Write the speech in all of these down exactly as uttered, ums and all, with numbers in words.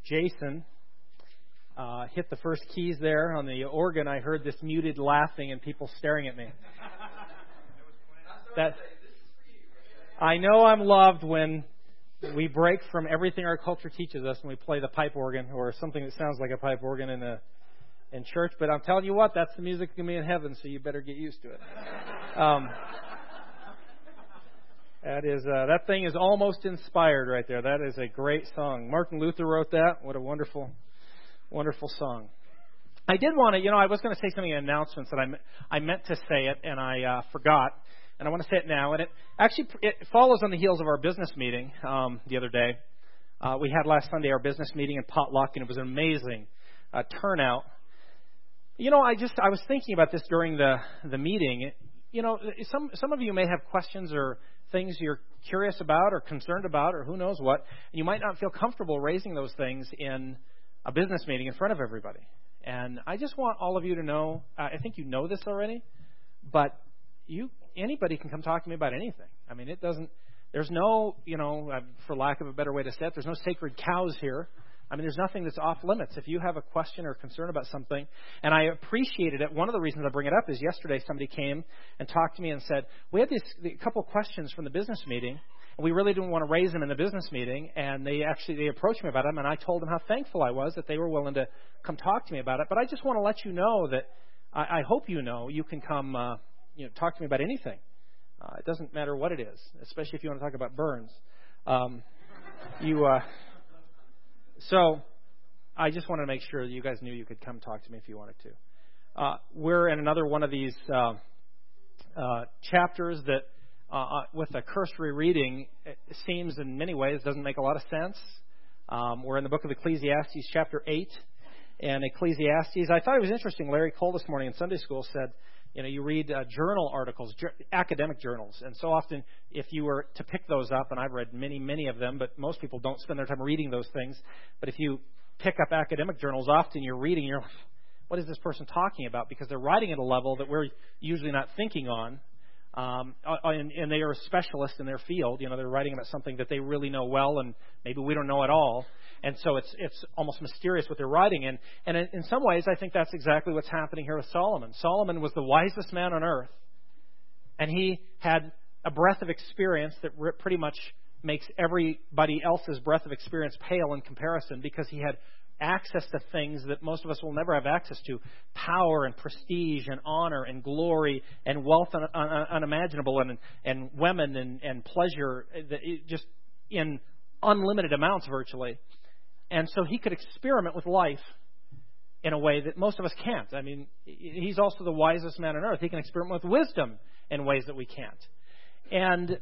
Jason uh, hit the first keys there on the organ, I heard this muted laughing and people staring at me. That I know I'm loved when we break from everything our culture teaches us and we play the pipe organ or something that sounds like a pipe organ in a in church. But I'm telling you what, that's the music going to be in heaven, so you better get used to it. Um, that is uh, that thing is almost inspired right there. That is a great song. Martin Luther wrote that. What a wonderful, wonderful song. I did want to, you know, I was going to say something in announcements that I I meant to say it and I uh, forgot. And I want to say it now. And it actually it follows on the heels of our business meeting um, the other day. Uh, we had last Sunday our business meeting in Potluck, and it was an amazing uh, turnout. You know, I just I was thinking about this during the the meeting. You know, some some of you may have questions or things you're curious about or concerned about or who knows what. And you might not feel comfortable raising those things in a business meeting in front of everybody. And I just want all of you to know, uh, I think you know this already, but you anybody can come talk to me about anything. I mean, it doesn't, there's no, you know, for lack of a better way to say it, there's no sacred cows here. I mean, there's nothing that's off limits. If you have a question or concern about something, and I appreciated it. One of the reasons I bring it up is yesterday somebody came and talked to me and said, we had this a couple of questions from the business meeting, and we really didn't want to raise them in the business meeting, and they actually, they approached me about them, and I told them how thankful I was that they were willing to come talk to me about it. But I just want to let you know that I, I hope you know you can come, uh, you know, talk to me about anything. Uh, it doesn't matter what it is, especially if you want to talk about burns. Um, you, uh, so I just wanted to make sure that you guys knew you could come talk to me if you wanted to. Uh, we're in another one of these uh, uh, chapters that, uh, with a cursory reading, it seems in many ways doesn't make a lot of sense. Um, we're in the book of Ecclesiastes, chapter eight, and Ecclesiastes. I thought it was interesting. Larry Cole this morning in Sunday school said, you know, you read uh, journal articles, ju- academic journals, and so often if you were to pick those up, and I've read many, many of them, but most people don't spend their time reading those things, but if you pick up academic journals, often you're reading, you're like, what is this person talking about? Because they're writing at a level that we're usually not thinking on, um, and, and they are a specialist in their field. You know, they're writing about something that they really know well, and maybe we don't know at all. And so it's it's almost mysterious what they're writing. And, and in, in some ways, I think that's exactly what's happening here with Solomon. Solomon was the wisest man on earth. And he had a breadth of experience that pretty much makes everybody else's breadth of experience pale in comparison, because he had access to things that most of us will never have access to. Power and prestige and honor and glory and wealth un, un, unimaginable and, and women and, and pleasure, just in unlimited amounts virtually. And so he could experiment with life in a way that most of us can't. I mean, he's also the wisest man on earth. He can experiment with wisdom in ways that we can't. And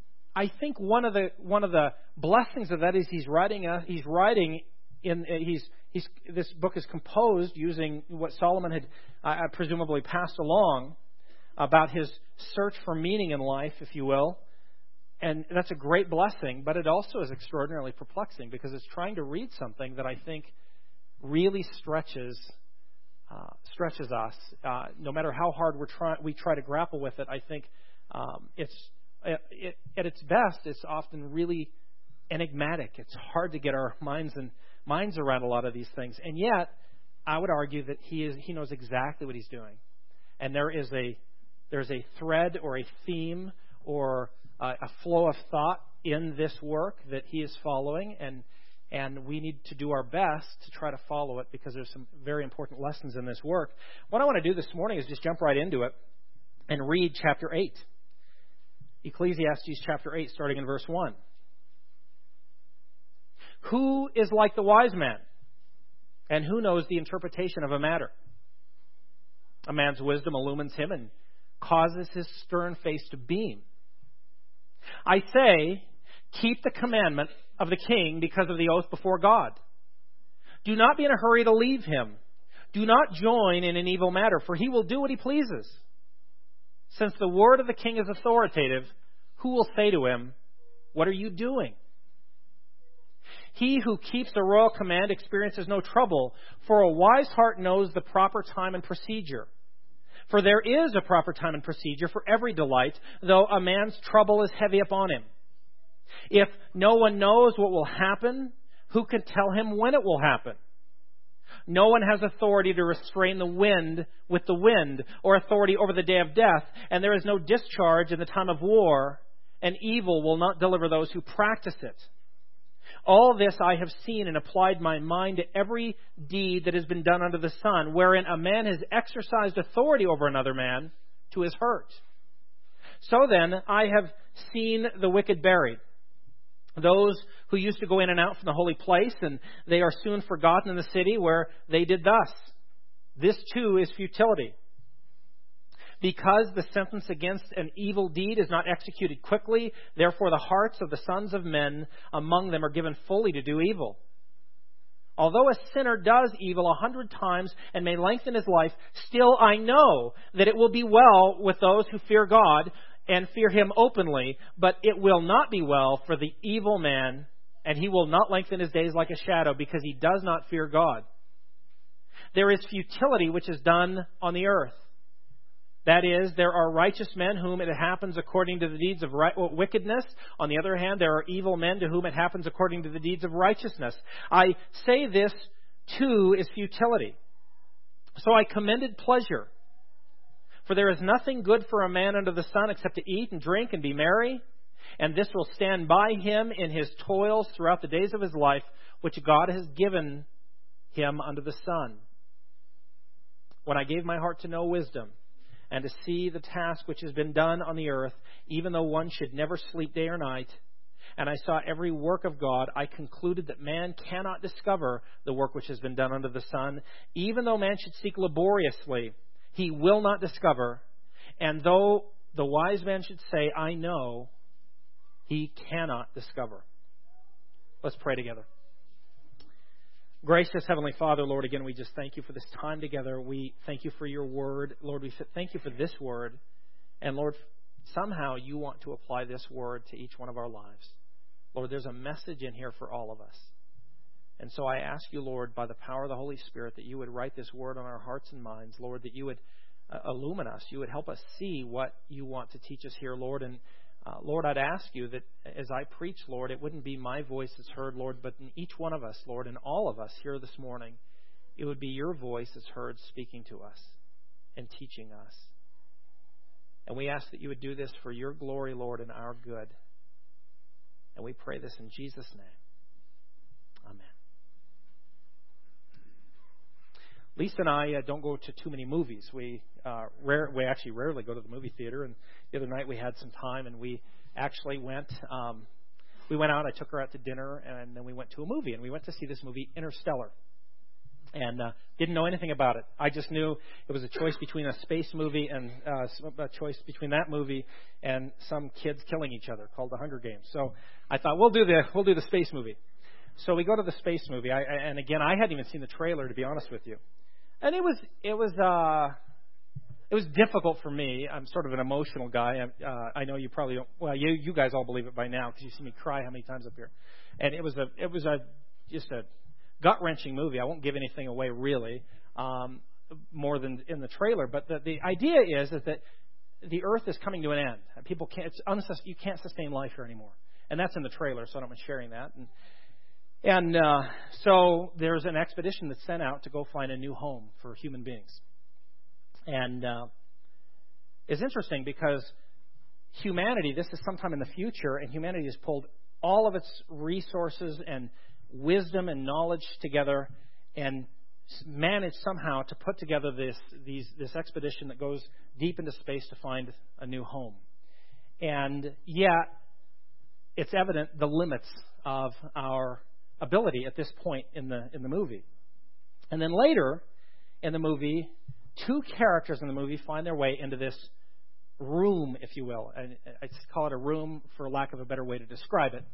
I think one of the one of the blessings of that is he's writing a, he's writing in he's he's this book is composed using what Solomon had uh, presumably passed along about his search for meaning in life, if you will. And that's a great blessing, but it also is extraordinarily perplexing, because it's trying to read something that I think really stretches uh, stretches us. Uh, no matter how hard we're try, we try to grapple with it, I think um, it's it, it, at its best, it's often really enigmatic. It's hard to get our minds and minds around a lot of these things, and yet I would argue that he is he knows exactly what he's doing, and there is a there's a thread or a theme or Uh, a flow of thought in this work that he is following, and and we need to do our best to try to follow it, because there's some very important lessons in this work. What I want to do this morning is just jump right into it and read chapter eight. Ecclesiastes chapter eight, starting in verse one. Who is like the wise man, and who knows the interpretation of a matter? A man's wisdom illumines him and causes his stern face to beam. I say, keep the commandment of the king because of the oath before God. Do not be in a hurry to leave him. Do not join in an evil matter, for he will do what he pleases. Since the word of the king is authoritative, who will say to him, what are you doing? He who keeps a royal command experiences no trouble, for a wise heart knows the proper time and procedure. For there is a proper time and procedure for every delight, though a man's trouble is heavy upon him. If no one knows what will happen, Who can tell him when it will happen? No one has authority to restrain the wind with the wind, or authority over the day of death, and there is no discharge in the time of war, and evil will not deliver those who practice it. All this I have seen and applied my mind to every deed that has been done under the sun, wherein a man has exercised authority over another man to his hurt. So then, I have seen the wicked buried, those who used to go in and out from the holy place, and they are soon forgotten in the city where they did thus. This too is futility. Because the sentence against an evil deed is not executed quickly, therefore the hearts of the sons of men among them are given fully to do evil. Although a sinner does evil a hundred times and may lengthen his life, still I know that it will be well with those who fear God and fear him openly, but it will not be well for the evil man, and he will not lengthen his days like a shadow, because he does not fear God. There is futility which is done on the earth. That is, there are righteous men whom it happens according to the deeds of right, wickedness. On the other hand, there are evil men to whom it happens according to the deeds of righteousness. I say this too is futility. So I commended pleasure. For there is nothing good for a man under the sun except to eat and drink and be merry. And this will stand by him in his toils throughout the days of his life, which God has given him under the sun. When I gave my heart to know wisdom, and to see the task which has been done on the earth, even though one should never sleep day or night, and I saw every work of God, I concluded that man cannot discover the work which has been done under the sun. Even though man should seek laboriously, he will not discover. And though the wise man should say, I know, he cannot discover. Let's pray together. Gracious Heavenly Father, Lord, again, we just thank you for this time together. We thank you for your word. Lord, we thank you for this word. And Lord, somehow you want to apply this word to each one of our lives. Lord, there's a message in here for all of us. And so I ask you, Lord, by the power of the Holy Spirit, that you would write this word on our hearts and minds. Lord, that you would uh, illumine us. You would help us see what you want to teach us here, Lord. And Uh, Lord, I'd ask you that as I preach, Lord, it wouldn't be my voice that's heard, Lord, but in each one of us, Lord, and all of us here this morning, it would be your voice that's heard speaking to us and teaching us. And we ask that you would do this for your glory, Lord, and our good. And we pray this in Jesus' name. Amen. Lisa and I uh, don't go to too many movies. We uh, rare, we actually rarely go to the movie theater. And the other night we had some time, and we actually went. Um, we went out. I took her out to dinner, and then we went to a movie. And we went to see this movie, Interstellar. And uh, didn't know anything about it. I just knew it was a choice between a space movie and uh, a choice between that movie and some kids killing each other called The Hunger Games. So I thought we'll do the we'll do the space movie. So we go to the space movie. I, I, and again, I hadn't even seen the trailer, to be honest with you. And it was it was uh, it was difficult for me. I'm sort of an emotional guy. I, uh, I know you probably don't. Well, you you guys all believe it by now because you see me cry how many times up here. And it was a it was a just a gut wrenching movie. I won't give anything away really, um, more than in the trailer. But the the idea is is that the Earth is coming to an end. People can't. It's unsus- you can't sustain life here anymore. And that's in the trailer, so I don't mind sharing that. And And uh, so there's an expedition that's sent out to go find a new home for human beings. And uh, it's interesting because humanity, this is sometime in the future, and humanity has pulled all of its resources and wisdom and knowledge together and managed somehow to put together this these, this expedition that goes deep into space to find a new home. And yet, it's evident the limits of our ability at this point in the in the movie. And then later in the movie, two characters in the movie find their way into this room, if you will. And I just call it a room for lack of a better way to describe it.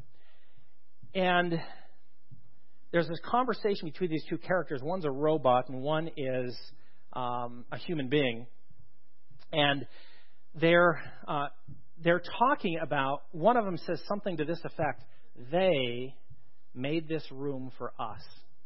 And there's this conversation between these two characters. One's a robot and one is um, a human being. And they're uh, they're talking about, one of them says something to this effect: they made this room for us.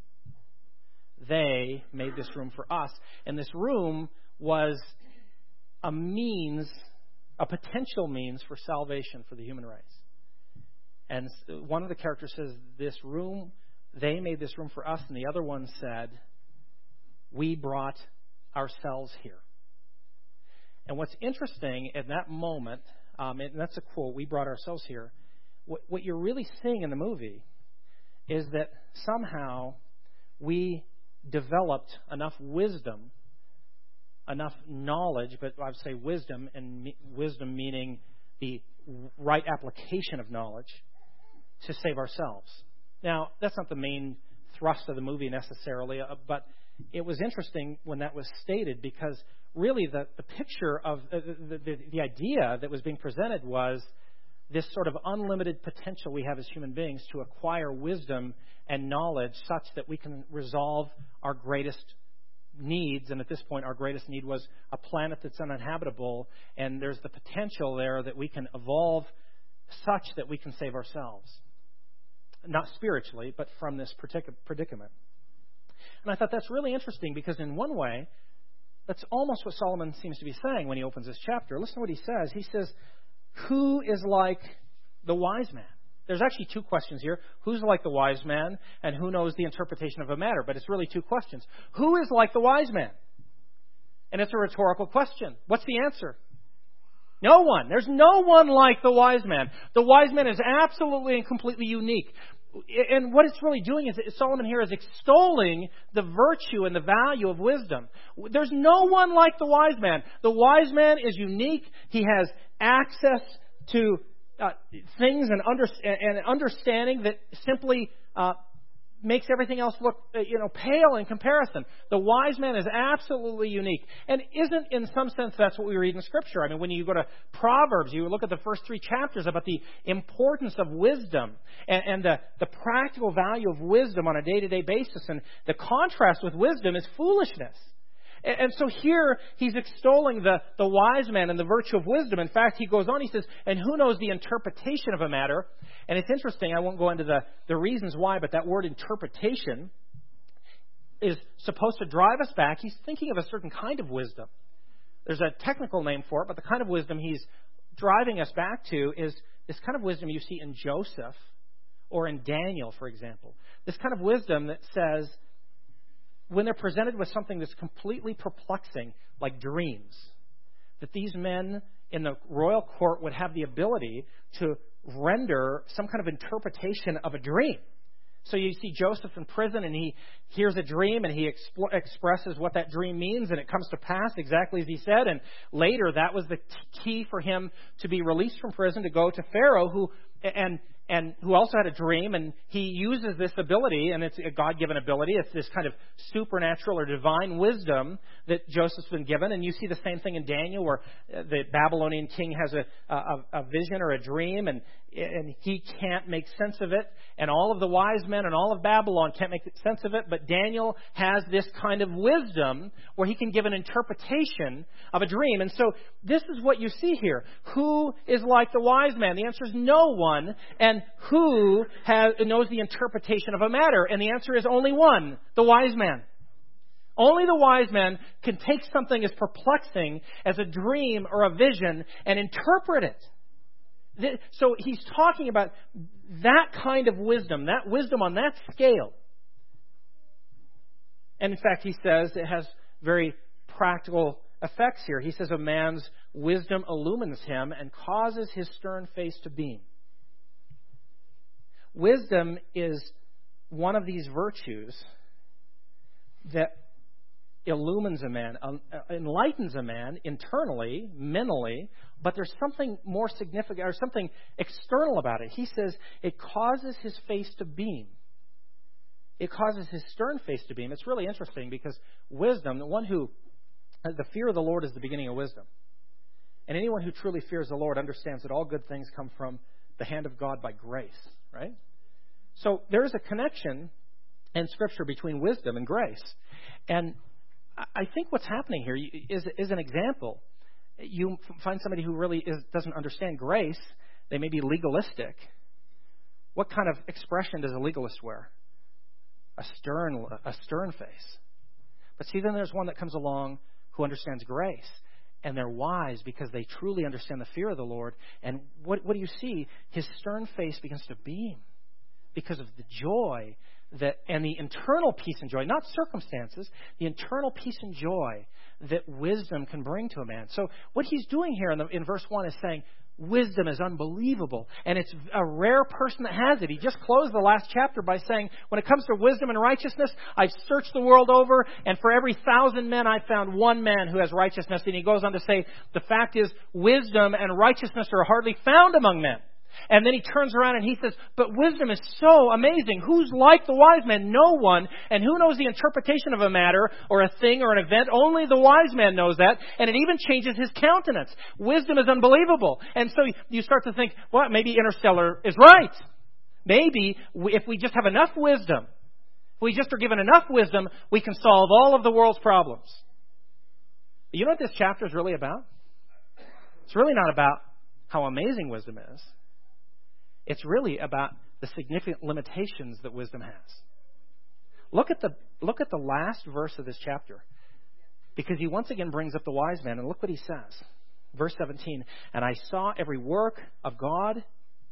They made this room for us. And this room was a means, a potential means for salvation for the human race. And one of the characters says this room they made this room for us, and the other one said, we brought ourselves here. And what's interesting in that moment, um, and that's a quote, we brought ourselves here, what, what you're really seeing in the movie is that somehow we developed enough wisdom, enough knowledge, but I would say wisdom, and me, wisdom meaning the right application of knowledge, to save ourselves. Now, that's not the main thrust of the movie necessarily, uh, but it was interesting when that was stated, because really the, the picture of uh, the, the, the idea that was being presented was this sort of unlimited potential we have as human beings to acquire wisdom and knowledge such that we can resolve our greatest needs. And at this point, our greatest need was a planet that's uninhabitable, and there's the potential there that we can evolve such that we can save ourselves. Not spiritually, but from this predicament. And I thought that's really interesting, because in one way, that's almost what Solomon seems to be saying when he opens this chapter. Listen to what he says. He says, who is like the wise man? There's actually two questions here. Who's like the wise man, and who knows the interpretation of a matter? But it's really two questions. Who is like the wise man? And it's a rhetorical question. What's the answer? No one. There's no one like the wise man. The wise man is absolutely and completely unique. And what it's really doing is Solomon here is extolling the virtue and the value of wisdom. There's no one like the wise man. The wise man is unique. He has access to uh, things and, under, and understanding that simply uh, makes everything else look, uh, you know, pale in comparison. The wise man is absolutely unique. And isn't, in some sense, that's what we read in Scripture. I mean, when you go to Proverbs, you look at the first three chapters about the importance of wisdom and, and the, the practical value of wisdom on a day-to-day basis. And the contrast with wisdom is foolishness. And, and so here, he's extolling the, the wise man and the virtue of wisdom. In fact, he goes on, he says, and who knows the interpretation of a matter? And it's interesting, I won't go into the, the reasons why, but that word interpretation is supposed to drive us back. He's thinking of a certain kind of wisdom. There's a technical name for it, but the kind of wisdom he's driving us back to is this kind of wisdom you see in Joseph or in Daniel, for example. This kind of wisdom that says, when they're presented with something that's completely perplexing, like dreams, that these men in the royal court would have the ability to render some kind of interpretation of a dream. So you see Joseph in prison, and he hears a dream, and he exp- expresses what that dream means, and it comes to pass exactly as he said. And later, that was the t- key for him to be released from prison, to go to Pharaoh, who and and who also had a dream, and he uses this ability, and it's a God-given ability. It's this kind of supernatural or divine wisdom that Joseph's been given. And you see the same thing in Daniel, where the Babylonian king has a, a, a vision or a dream, and, and he can't make sense of it. And all of the wise men and all of Babylon can't make sense of it. But Daniel has this kind of wisdom where he can give an interpretation of a dream. And so this is what you see here. Who is like the wise man? The answer is no one. And who has, knows the interpretation of a matter? And the answer is only one, the wise man. Only the wise man can take something as perplexing as a dream or a vision and interpret it. So he's talking about that kind of wisdom, that wisdom on that scale. And in fact, he says it has very practical effects here. He says a man's wisdom illumines him and causes his stern face to beam. Wisdom is one of these virtues that illumines a man, enlightens a man internally, mentally, but there's something more significant or something external about it. He says it causes his face to beam. It causes his stern face to beam. It's really interesting because wisdom, the one who, the fear of the Lord is the beginning of wisdom. And anyone who truly fears the Lord understands that all good things come from the hand of God by grace, right? So there is a connection in Scripture between wisdom and grace. And I think what's happening here is, is an example. You find somebody who really is, doesn't understand grace. They may be legalistic. What kind of expression does a legalist wear? A stern, a stern face. But see, then there's one that comes along who understands grace. And they're wise because they truly understand the fear of the Lord. And what, what do you see? His stern face begins to beam because of the joy that, and the internal peace and joy, not circumstances, the internal peace and joy that wisdom can bring to a man. So what he's doing here in, the, in verse one is saying, wisdom is unbelievable, and it's a rare person that has it. He just closed the last chapter by saying, when it comes to wisdom and righteousness, I've searched the world over, and for every thousand men, I've found one man who has righteousness. And he goes on to say, the fact is, wisdom and righteousness are hardly found among men. And then he turns around and he says, but wisdom is so amazing. Who's like the wise man? No one. And who knows the interpretation of a matter or a thing or an event? Only the wise man knows that. And it even changes his countenance. Wisdom is unbelievable. And so you start to think, well, maybe Interstellar is right. Maybe if we just have enough wisdom, if we just are given enough wisdom, we can solve all of the world's problems. But you know what this chapter is really about? It's really not about how amazing wisdom is. It's really about the significant limitations that wisdom has. Look at the look at the last verse of this chapter, because he once again brings up the wise man, and look what he says. Verse seventeen, and I saw every work of God.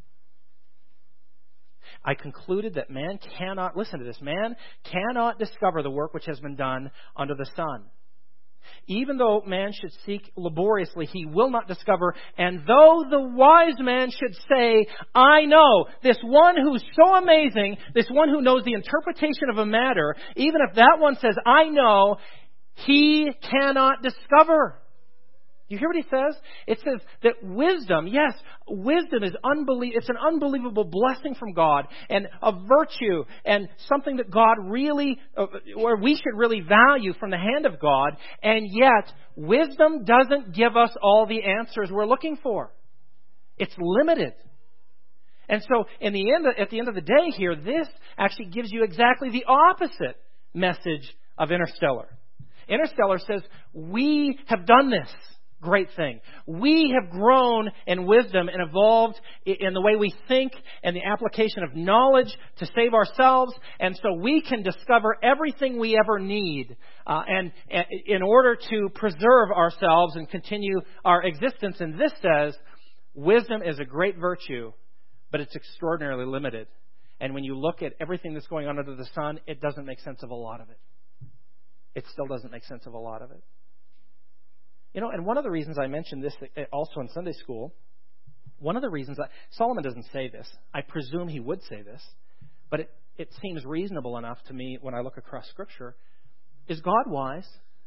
I concluded that man cannot, listen to this, man cannot discover the work which has been done under the sun. Even though man should seek laboriously, he will not discover. And though the wise man should say, I know, this one who's so amazing, this one who knows the interpretation of a matter, even if that one says, I know, he cannot discover. You hear what he says? It says that wisdom, yes, wisdom is unbelievable. It's an unbelievable blessing from God and a virtue and something that God really, or we should really value from the hand of God. And yet, wisdom doesn't give us all the answers we're looking for. It's limited. And so, in the end, at the end of the day here, this actually gives you exactly the opposite message of Interstellar. Interstellar says, we have done this great thing. We have grown in wisdom and evolved in the way we think and the application of knowledge to save ourselves. And so we can discover everything we ever need uh, and, and in order to preserve ourselves and continue our existence. And this says, wisdom is a great virtue, but it's extraordinarily limited. And when you look at everything that's going on under the sun, it doesn't make sense of a lot of it. It still doesn't make sense of a lot of it. You know, and one of the reasons I mentioned this also in Sunday school, one of the reasons that Solomon doesn't say this, I presume he would say this, but it, it seems reasonable enough to me when I look across Scripture. Is God wise?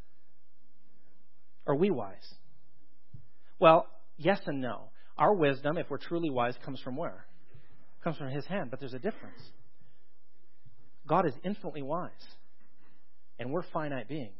Are we wise? Well, yes and no. Our wisdom, if we're truly wise, comes from where? Comes from His hand, but there's a difference. God is infinitely wise, and we're finite beings.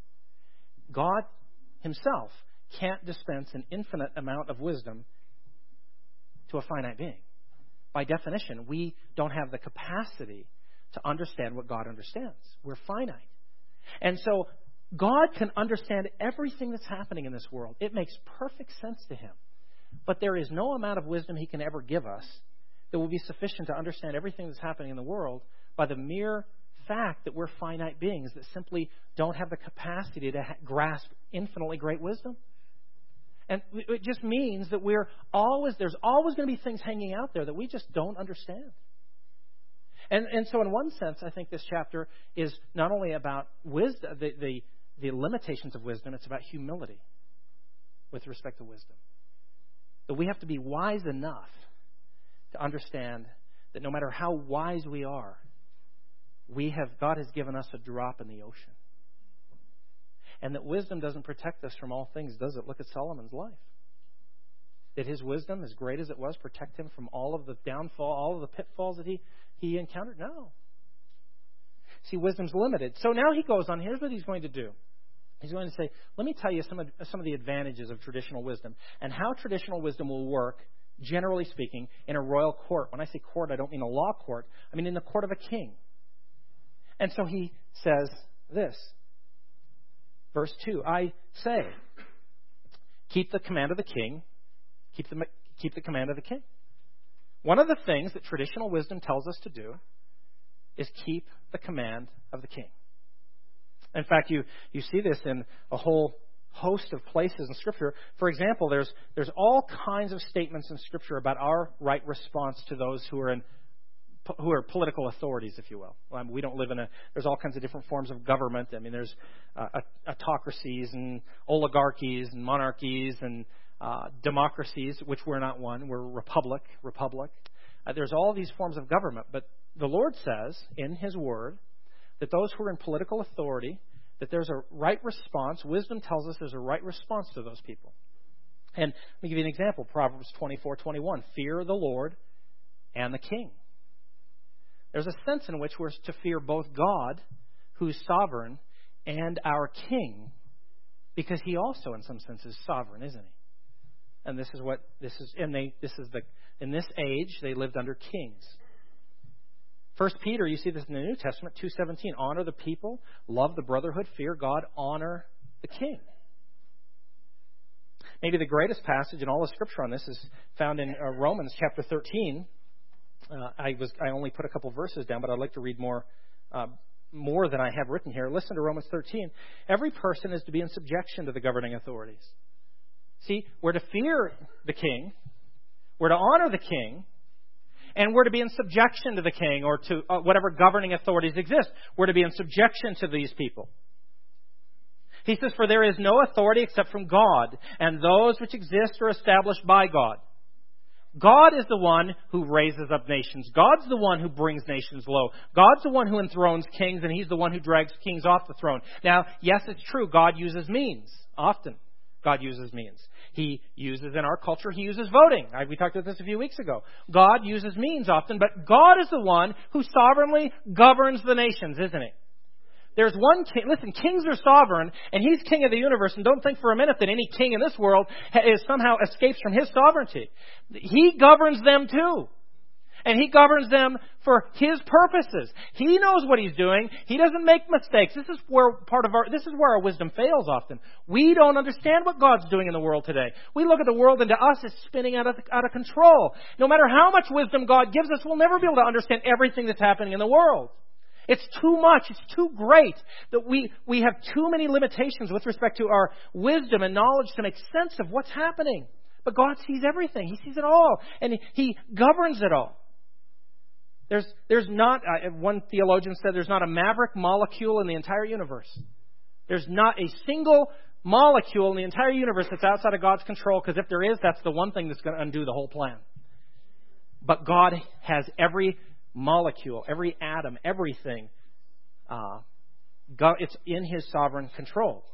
God Himself can't dispense an infinite amount of wisdom to a finite being. By definition, we don't have the capacity to understand what God understands. We're finite. And so God can understand everything that's happening in this world. It makes perfect sense to Him. But there is no amount of wisdom He can ever give us that will be sufficient to understand everything that's happening in the world by the mere fact that we're finite beings that simply don't have the capacity to ha- grasp infinitely great wisdom. And it just means that we're always, there's always going to be things hanging out there that we just don't understand. And and so in one sense, I think this chapter is not only about wisdom, the, the, the limitations of wisdom, it's about humility with respect to wisdom. That we have to be wise enough to understand that no matter how wise we are, we have God has given us a drop in the ocean. And that wisdom doesn't protect us from all things, does it? Look at Solomon's life. Did his wisdom, as great as it was, protect him from all of the downfall, all of the pitfalls that he, he encountered? No. See, wisdom's limited. So now he goes on. Here's what he's going to do. He's going to say, let me tell you some of, some of the advantages of traditional wisdom and how traditional wisdom will work, generally speaking, in a royal court. When I say court, I don't mean a law court. I mean in the court of a king. And so he says this. Verse two, I say, keep the command of the king, keep the, keep the command of the king. One of the things that traditional wisdom tells us to do is keep the command of the king. In fact, you, you see this in a whole host of places in Scripture. For example, there's, there's all kinds of statements in Scripture about our right response to those who are in who are political authorities, if you will. Um, we don't live in a. There's all kinds of different forms of government. I mean, there's uh, autocracies and oligarchies and monarchies and uh, democracies, which we're not one. We're republic, republic. Uh, there's all these forms of government, but the Lord says in His Word that those who are in political authority, that there's a right response. Wisdom tells us there's a right response to those people. And let me give you an example. Proverbs twenty-four twenty-one. Fear the Lord and the king. There's a sense in which we're to fear both God, who's sovereign, and our king, because he also, in some sense, is sovereign, isn't he? And this is what this is. And they, this is the in this age they lived under kings. First Peter, you see this in the New Testament, two seventeen. Honor the people, love the brotherhood, fear God, honor the king. Maybe the greatest passage in all of Scripture on this is found in uh, Romans chapter thirteen. Uh, I was I only put a couple verses down, but I'd like to read more uh, more than I have written here. Listen to Romans thirteen. Every person is to be in subjection to the governing authorities. See, we're to fear the king, we're to honor the king, and we're to be in subjection to the king or to uh, whatever governing authorities exist. We're to be in subjection to these people. He says, for there is no authority except from God, and those which exist are established by God. God is the one who raises up nations. God's the one who brings nations low. God's the one who enthrones kings, and He's the one who drags kings off the throne. Now, yes, it's true. God uses means. Often, God uses means. He uses, in our culture, He uses voting. I, we talked about this a few weeks ago. God uses means often, but God is the one who sovereignly governs the nations, isn't He? There's one king. Listen, kings are sovereign, and He's king of the universe. And don't think for a minute that any king in this world is somehow escapes from His sovereignty. He governs them too. And He governs them for His purposes. He knows what He's doing. He doesn't make mistakes. This is where part of our, this is where our wisdom fails often. We don't understand what God's doing in the world today. We look at the world, and to us it's spinning out of, out of control. No matter how much wisdom God gives us, we'll never be able to understand everything that's happening in the world. It's too much. It's too great that we, we have too many limitations with respect to our wisdom and knowledge to make sense of what's happening. But God sees everything. He sees it all. And He, he governs it all. There's, there's not, uh, one theologian said there's not a maverick molecule in the entire universe. There's not a single molecule in the entire universe that's outside of God's control, because if there is, that's the one thing that's going to undo the whole plan. But God has every molecule, every atom, everything. Uh, God, it's in His sovereign control.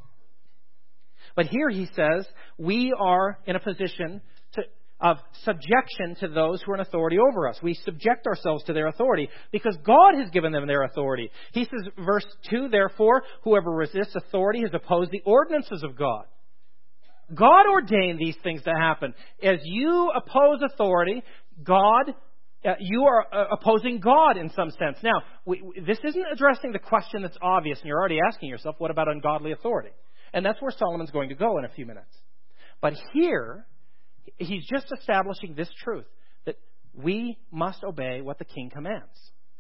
But here He says we are in a position to, of subjection to those who are in authority over us. We subject ourselves to their authority because God has given them their authority. He says, verse two, therefore, whoever resists authority has opposed the ordinances of God. God ordained these things to happen. As you oppose authority, God Uh, you are uh, opposing God in some sense. Now, we, we, this isn't addressing the question that's obvious, and you're already asking yourself, what about ungodly authority? And that's where Solomon's going to go in a few minutes. But here, he's just establishing this truth, that we must obey what the king commands.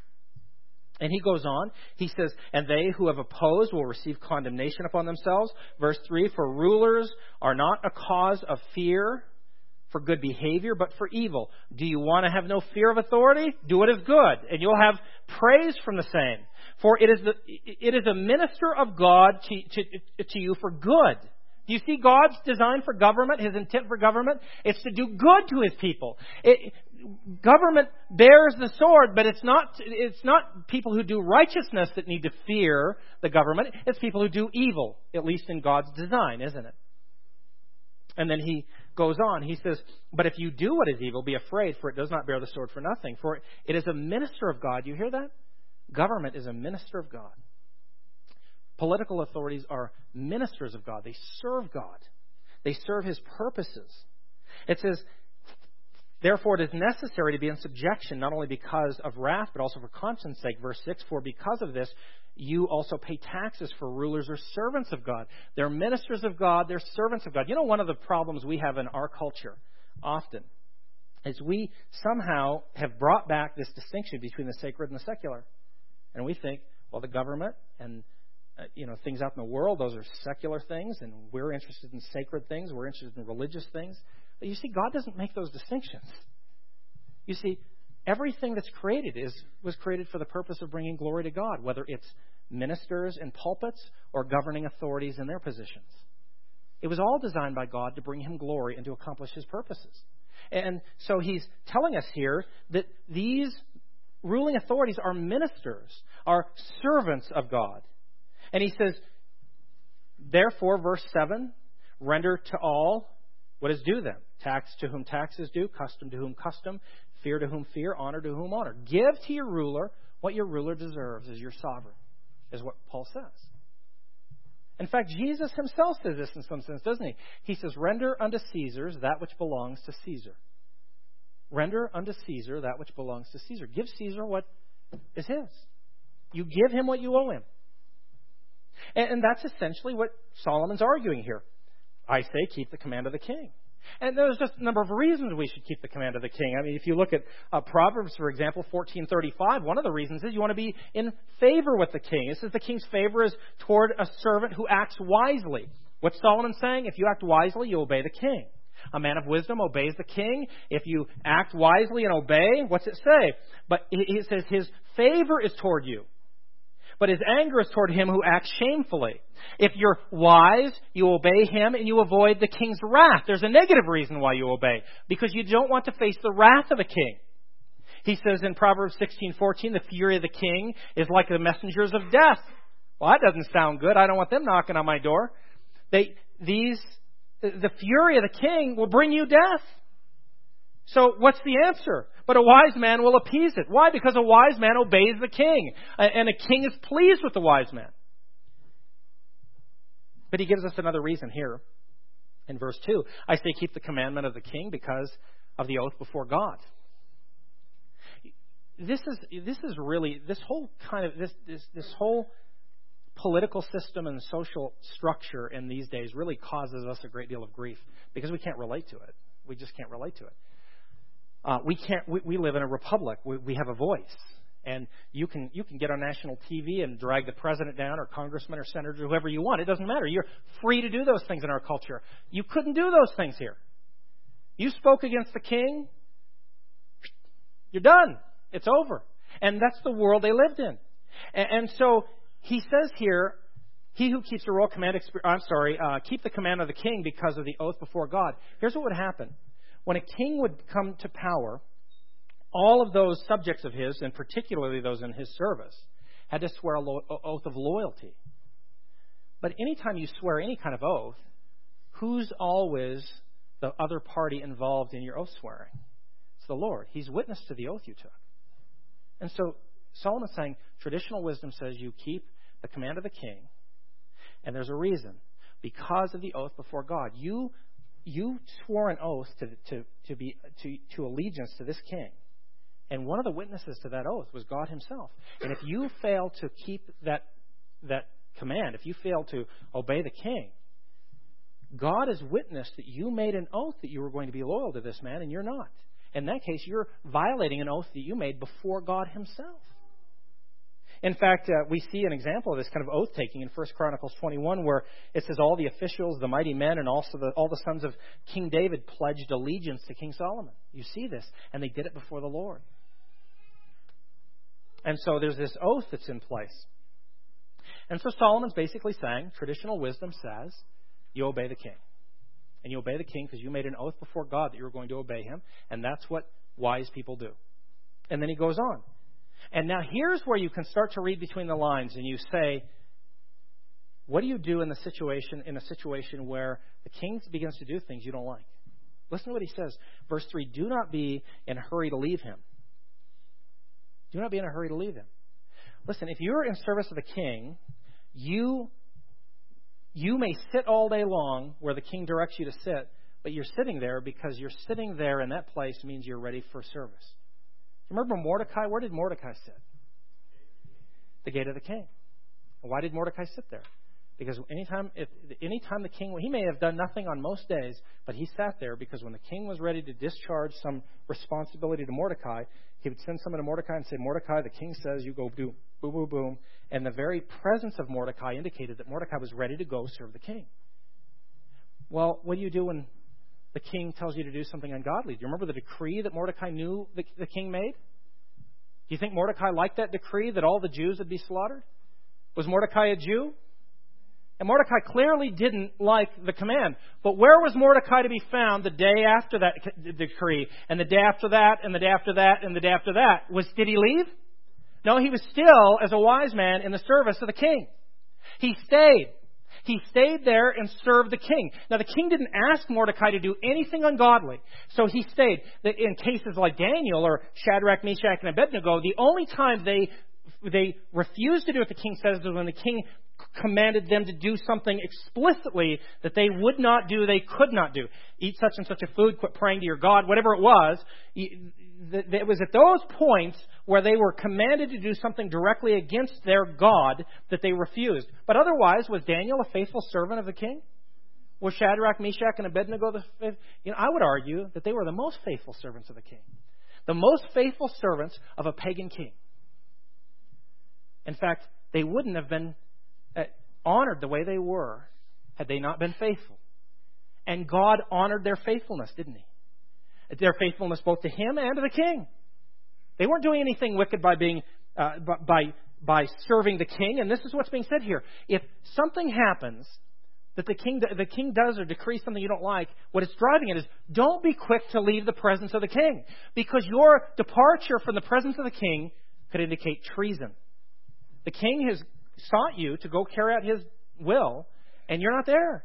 And he goes on, he says, and they who have opposed will receive condemnation upon themselves. Verse three, for rulers are not a cause of fear for good behavior, but for evil. Do you want to have no fear of authority? Do what is good, and you'll have praise from the same. For it is the it is a minister of God to, to, to you for good. Do you see God's design for government, His intent for government? It's to do good to His people. It, government bears the sword, but it's not it's not people who do righteousness that need to fear the government. It's people who do evil, at least in God's design, isn't it? And then he goes on. He says, but if you do what is evil, be afraid, for it does not bear the sword for nothing. For it is a minister of God. You hear that? Government is a minister of God. Political authorities are ministers of God. They serve God. They serve His purposes. It says, therefore it is necessary to be in subjection, not only because of wrath, but also for conscience sake. Verse six, for because of this, you also pay taxes, for rulers are servants of God. They're ministers of God. They're servants of God. You know, one of the problems we have in our culture often is we somehow have brought back this distinction between the sacred and the secular. And we think, well, the government and uh, you know things out in the world, those are secular things, and we're interested in sacred things. We're interested in religious things. But you see, God doesn't make those distinctions. You see, everything that's created is was created for the purpose of bringing glory to God, whether it's ministers in pulpits or governing authorities in their positions. It was all designed by God to bring him glory and to accomplish his purposes. And so he's telling us here that these ruling authorities are ministers, are servants of God. And he says, therefore, verse seven, render to all what is due them. Tax to whom tax is due, custom to whom custom, fear to whom fear, honor to whom honor. Give to your ruler what your ruler deserves as your sovereign, is what Paul says. In fact, Jesus himself says this in some sense, doesn't he? He says, render unto Caesar that which belongs to Caesar. Render unto Caesar that which belongs to Caesar. Give Caesar what is his. You give him what you owe him. And, and that's essentially what Solomon's arguing here. I say, keep the command of the king. And there's just a number of reasons we should keep the command of the king. I mean, if you look at uh, Proverbs, for example, fourteen thirty-five, one of the reasons is you want to be in favor with the king. It says the king's favor is toward a servant who acts wisely. What's Solomon saying? If you act wisely, you obey the king. A man of wisdom obeys the king. If you act wisely and obey, what's it say? But it says his favor is toward you, but his anger is toward him who acts shamefully. If you're wise, you obey him and you avoid the king's wrath. There's a negative reason why you obey, because you don't want to face the wrath of a king. He says in Proverbs sixteen fourteen, the fury of the king is like the messengers of death. Well, that doesn't sound good. I don't want them knocking on my door. They, these, the fury of the king will bring you death. So what's the answer? But a wise man will appease it. Why? Because a wise man obeys the king. And a king is pleased with the wise man. But he gives us another reason here in verse two. I say keep the commandment of the king because of the oath before God. This is this is really this whole kind of this this this whole political system and social structure in these days really causes us a great deal of grief because we can't relate to it. We just can't relate to it. Uh, we can't. We, we live in a republic. We, we have a voice, and you can you can get on national T V and drag the president down, or congressman, or senator, whoever you want. It doesn't matter. You're free to do those things in our culture. You couldn't do those things here. You spoke against the king, you're done. It's over. And that's the world they lived in. And, and so he says here, he who keeps the royal command. I'm sorry, uh, keep the command of the king because of the oath before God. Here's what would happen. When a king would come to power, all of those subjects of his, and particularly those in his service, had to swear an lo- oath of loyalty. But anytime you swear any kind of oath, who's always the other party involved in your oath swearing? It's the Lord. He's witness to the oath you took. And so Solomon's saying traditional wisdom says you keep the command of the king, and there's a reason. Because of the oath before God. You You swore an oath to to to be to, to allegiance to this king, and one of the witnesses to that oath was God Himself. And if you fail to keep that that command, if you fail to obey the king, God is witness that you made an oath that you were going to be loyal to this man, and you're not. In that case, you're violating an oath that you made before God Himself. In fact, uh, we see an example of this kind of oath-taking in First Chronicles twenty-one, where it says all the officials, the mighty men, and also the, all the sons of King David pledged allegiance to King Solomon. You see this, and they did it before the Lord. And so there's this oath that's in place. And so Solomon's basically saying, traditional wisdom says, you obey the king. And you obey the king because you made an oath before God that you were going to obey him, and that's what wise people do. And then he goes on. And now here's where you can start to read between the lines and you say, what do you do in the situation in a situation where the king begins to do things you don't like? Listen to what he says. Verse three, do not be in a hurry to leave him. Do not be in a hurry to leave him. Listen, if you're in service of the king, you you may sit all day long where the king directs you to sit, but you're sitting there because you're sitting there in that place means you're ready for service. Remember Mordecai? Where did Mordecai sit? The gate of the king. Why did Mordecai sit there? Because anytime, if, anytime the king, he may have done nothing on most days, but he sat there because when the king was ready to discharge some responsibility to Mordecai, he would send someone to Mordecai and say, Mordecai, the king says you go do boom, boom, boom. And the very presence of Mordecai indicated that Mordecai was ready to go serve the king. Well, what do you do when the king tells you to do something ungodly? Do you remember the decree that Mordecai knew the, the king made? Do you think Mordecai liked that decree that all the Jews would be slaughtered? Was Mordecai a Jew? And Mordecai clearly didn't like the command. But where was Mordecai to be found the day after that decree? And the day after that, and the day after that, and the day after that? Was, did he leave? No, he was still, as a wise man, in the service of the king. He stayed. He stayed there and served the king. Now, the king didn't ask Mordecai to do anything ungodly, so he stayed. In cases like Daniel or Shadrach, Meshach, and Abednego, the only time they they refused to do what the king says is when the king commanded them to do something explicitly that they would not do, they could not do. Eat such and such a food, quit praying to your God, whatever it was. It was at those points where they were commanded to do something directly against their God that they refused. But otherwise, was Daniel a faithful servant of the king? Was Shadrach, Meshach, and Abednego the faithful? You know, I would argue that they were the most faithful servants of the king. The most faithful servants of a pagan king. In fact, they wouldn't have been honored the way they were had they not been faithful. And God honored their faithfulness, didn't He? Their faithfulness both to Him and to the king. They weren't doing anything wicked by being uh, by by serving the king. And this is what's being said here. If something happens that the king the king does or decrees something you don't like, what it's driving it is don't be quick to leave the presence of the king, because your departure from the presence of the king could indicate treason. The king has sought you to go carry out his will, and you're not there.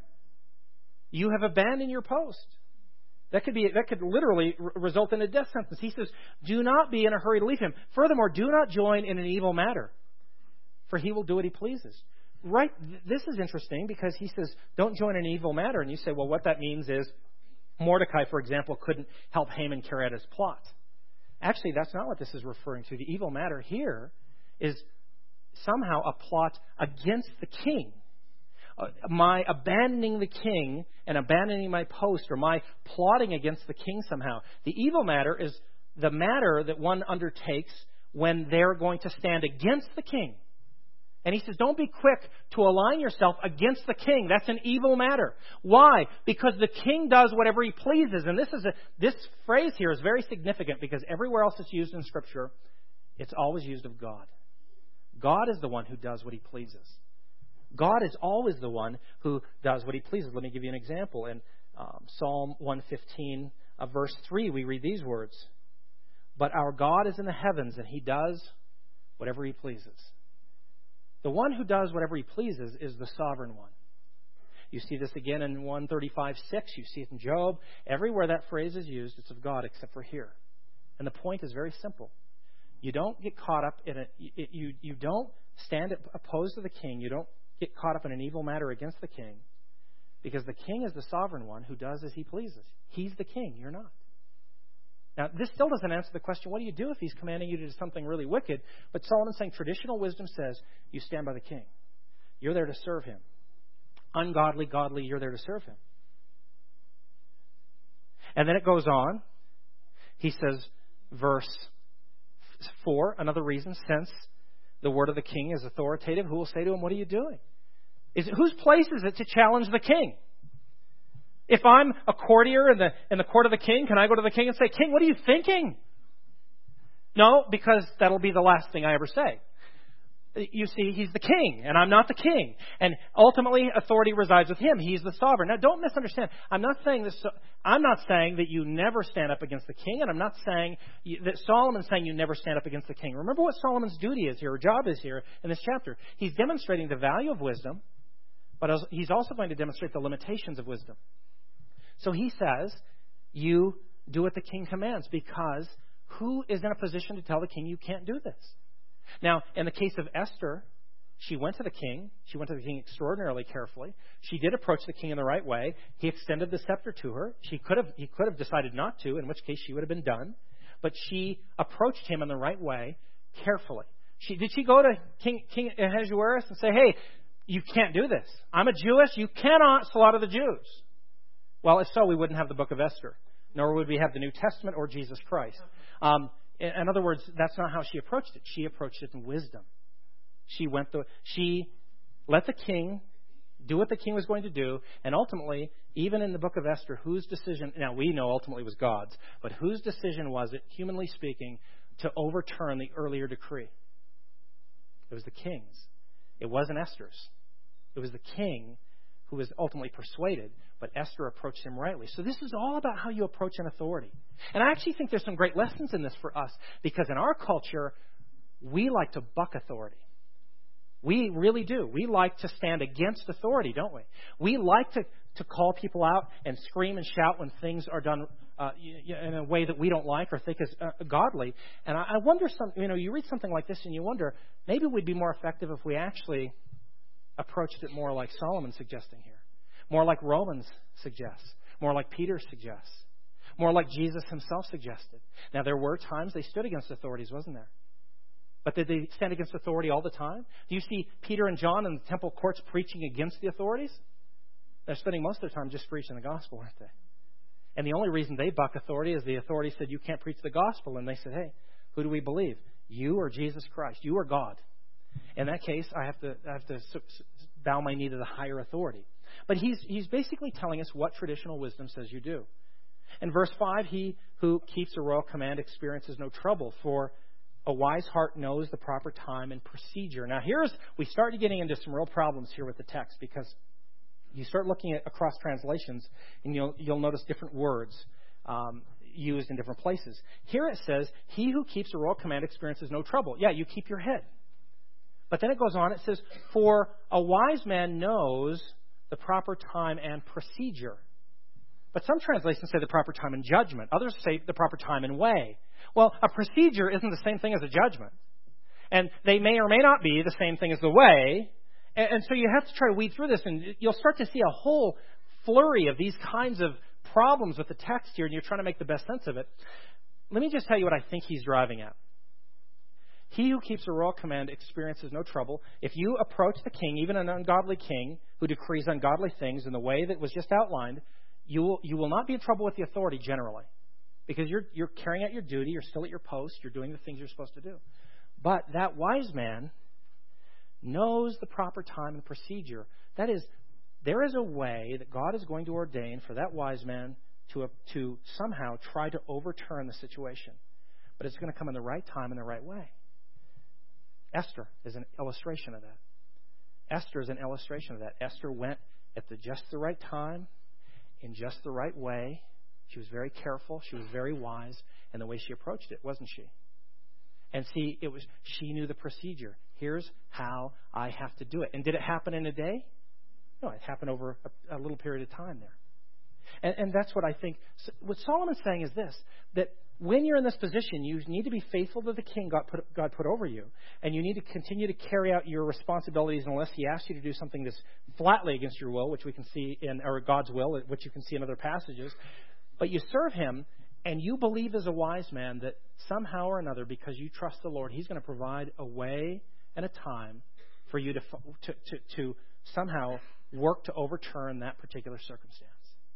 You have abandoned your post. That could be that could literally r- result in a death sentence. He says, do not be in a hurry to leave him. Furthermore, do not join in an evil matter, for he will do what he pleases. Right? This is interesting because he says, don't join in an evil matter. And you say, well, what that means is Mordecai, for example, couldn't help Haman carry out his plot. Actually, that's not what this is referring to. The evil matter here is somehow a plot against the king. Uh, my abandoning the king and abandoning my post, or my plotting against the king somehow. The evil matter is the matter that one undertakes when they're going to stand against the king. And he says, don't be quick to align yourself against the king. That's an evil matter. Why? Because the king does whatever he pleases. And this is a, this phrase here is very significant because everywhere else it's used in Scripture, it's always used of God. God is the one who does what He pleases. God is always the one who does what He pleases. Let me give you an example. In um, Psalm one fifteen, uh, verse three, we read these words. But our God is in the heavens, and He does whatever He pleases. The one who does whatever He pleases is the sovereign one. You see this again in one thirty-five six. You see it in Job. Everywhere that phrase is used, it's of God except for here. And the point is very simple. You don't get caught up in it. You, you, you don't stand opposed to the king. You don't get caught up in an evil matter against the king, because the king is the sovereign one who does as he pleases. He's the king. You're not. Now, this still doesn't answer the question, what do you do if he's commanding you to do something really wicked? But Solomon's saying traditional wisdom says you stand by the king. You're there to serve him. Ungodly, godly, you're there to serve him. And then it goes on. He says, verse four, another reason, since the word of the king is authoritative, who will say to him, what are you doing? Is it, whose place is it to challenge the king? If I'm a courtier in the in the court of the king, can I go to the king and say, King, what are you thinking? No, because that'll be the last thing I ever say. You see, he's the king, and I'm not the king. And ultimately, authority resides with him. He's the sovereign. Now, don't misunderstand. I'm not saying this. I'm not saying that you never stand up against the king, and I'm not saying that Solomon's saying you never stand up against the king. Remember what Solomon's duty is here, or job is here in this chapter. He's demonstrating the value of wisdom, but he's also going to demonstrate the limitations of wisdom. So he says, you do what the king commands, because who is in a position to tell the king you can't do this? Now, in the case of Esther, she went to the king. She went to the king extraordinarily carefully. She did approach the king in the right way. He extended the scepter to her. She could have, he could have decided not to, in which case she would have been done. But she approached him in the right way, carefully. She, did she go to King, King Ahasuerus and say, hey, you can't do this. I'm a Jewess. You cannot slaughter the Jews. Well, if so, we wouldn't have the book of Esther, nor would we have the New Testament or Jesus Christ. Um, in, in other words, that's not how she approached it. She approached it in wisdom. She went the, she let the king do what the king was going to do, and ultimately, even in the book of Esther, whose decision, now we know ultimately was God's, but whose decision was it, humanly speaking, to overturn the earlier decree. It was the king's. It wasn't Esther's. It was the king who was ultimately persuaded, but Esther approached him rightly. So this is all about how you approach an authority. And I actually think there's some great lessons in this for us, because in our culture, we like to buck authority. We really do. We like to stand against authority, don't we? We like to, to call people out and scream and shout when things are done uh, in a way that we don't like or think is uh, godly. And I, I wonder, some, you know, you read something like this and you wonder, maybe we'd be more effective if we actually approached it more like Solomon's suggesting here, more like Romans suggests, more like Peter suggests, more like Jesus himself suggested. Now, there were times they stood against authorities, wasn't there? But did they stand against authority all the time? Do you see Peter and John in the temple courts preaching against the authorities? They're spending most of their time just preaching the gospel, aren't they? And the only reason they buck authority is the authority said, you can't preach the gospel. And they said, hey, who do we believe? You or Jesus Christ? You or God? In that case, I have to I have to bow my knee to the higher authority. But he's he's basically telling us what traditional wisdom says you do. In verse five, he who keeps a royal command experiences no trouble, for a wise heart knows the proper time and procedure. Now, here's we start getting into some real problems here with the text, because you start looking at across translations and you'll you'll notice different words um, used in different places. Here it says, "He who keeps a royal command experiences no trouble." Yeah, you keep your head. But then it goes on. It says, "For a wise man knows the proper time and procedure." But some translations say the proper time and judgment. Others say the proper time and way. Well, a procedure isn't the same thing as a judgment. And they may or may not be the same thing as the way. And, and so you have to try to weed through this, and you'll start to see a whole flurry of these kinds of problems with the text here, and you're trying to make the best sense of it. Let me just tell you what I think he's driving at. He who keeps a royal command experiences no trouble. If you approach the king, even an ungodly king who decrees ungodly things in the way that was just outlined, you will, you will not be in trouble with the authority generally. Because you're you're carrying out your duty, you're still at your post, you're doing the things you're supposed to do. But that wise man knows the proper time and procedure. That is, there is a way that God is going to ordain for that wise man to, to somehow try to overturn the situation. But it's going to come in the right time and the right way. Esther is an illustration of that. Esther is an illustration of that. Esther went at the just the right time, in just the right way. She was very careful. She was very wise in the way she approached it, wasn't she? And see, it was she knew the procedure. Here's how I have to do it. And did it happen in a day? No, it happened over a, a little period of time there. And, and that's what I think. What Solomon's saying is this, that when you're in this position, you need to be faithful to the king God put, God put over you. And you need to continue to carry out your responsibilities unless he asks you to do something that's flatly against your will, which we can see in, or God's will, which you can see in other passages. But you serve him, and you believe as a wise man that somehow or another, because you trust the Lord, he's going to provide a way and a time for you to, to, to, to somehow work to overturn that particular circumstance.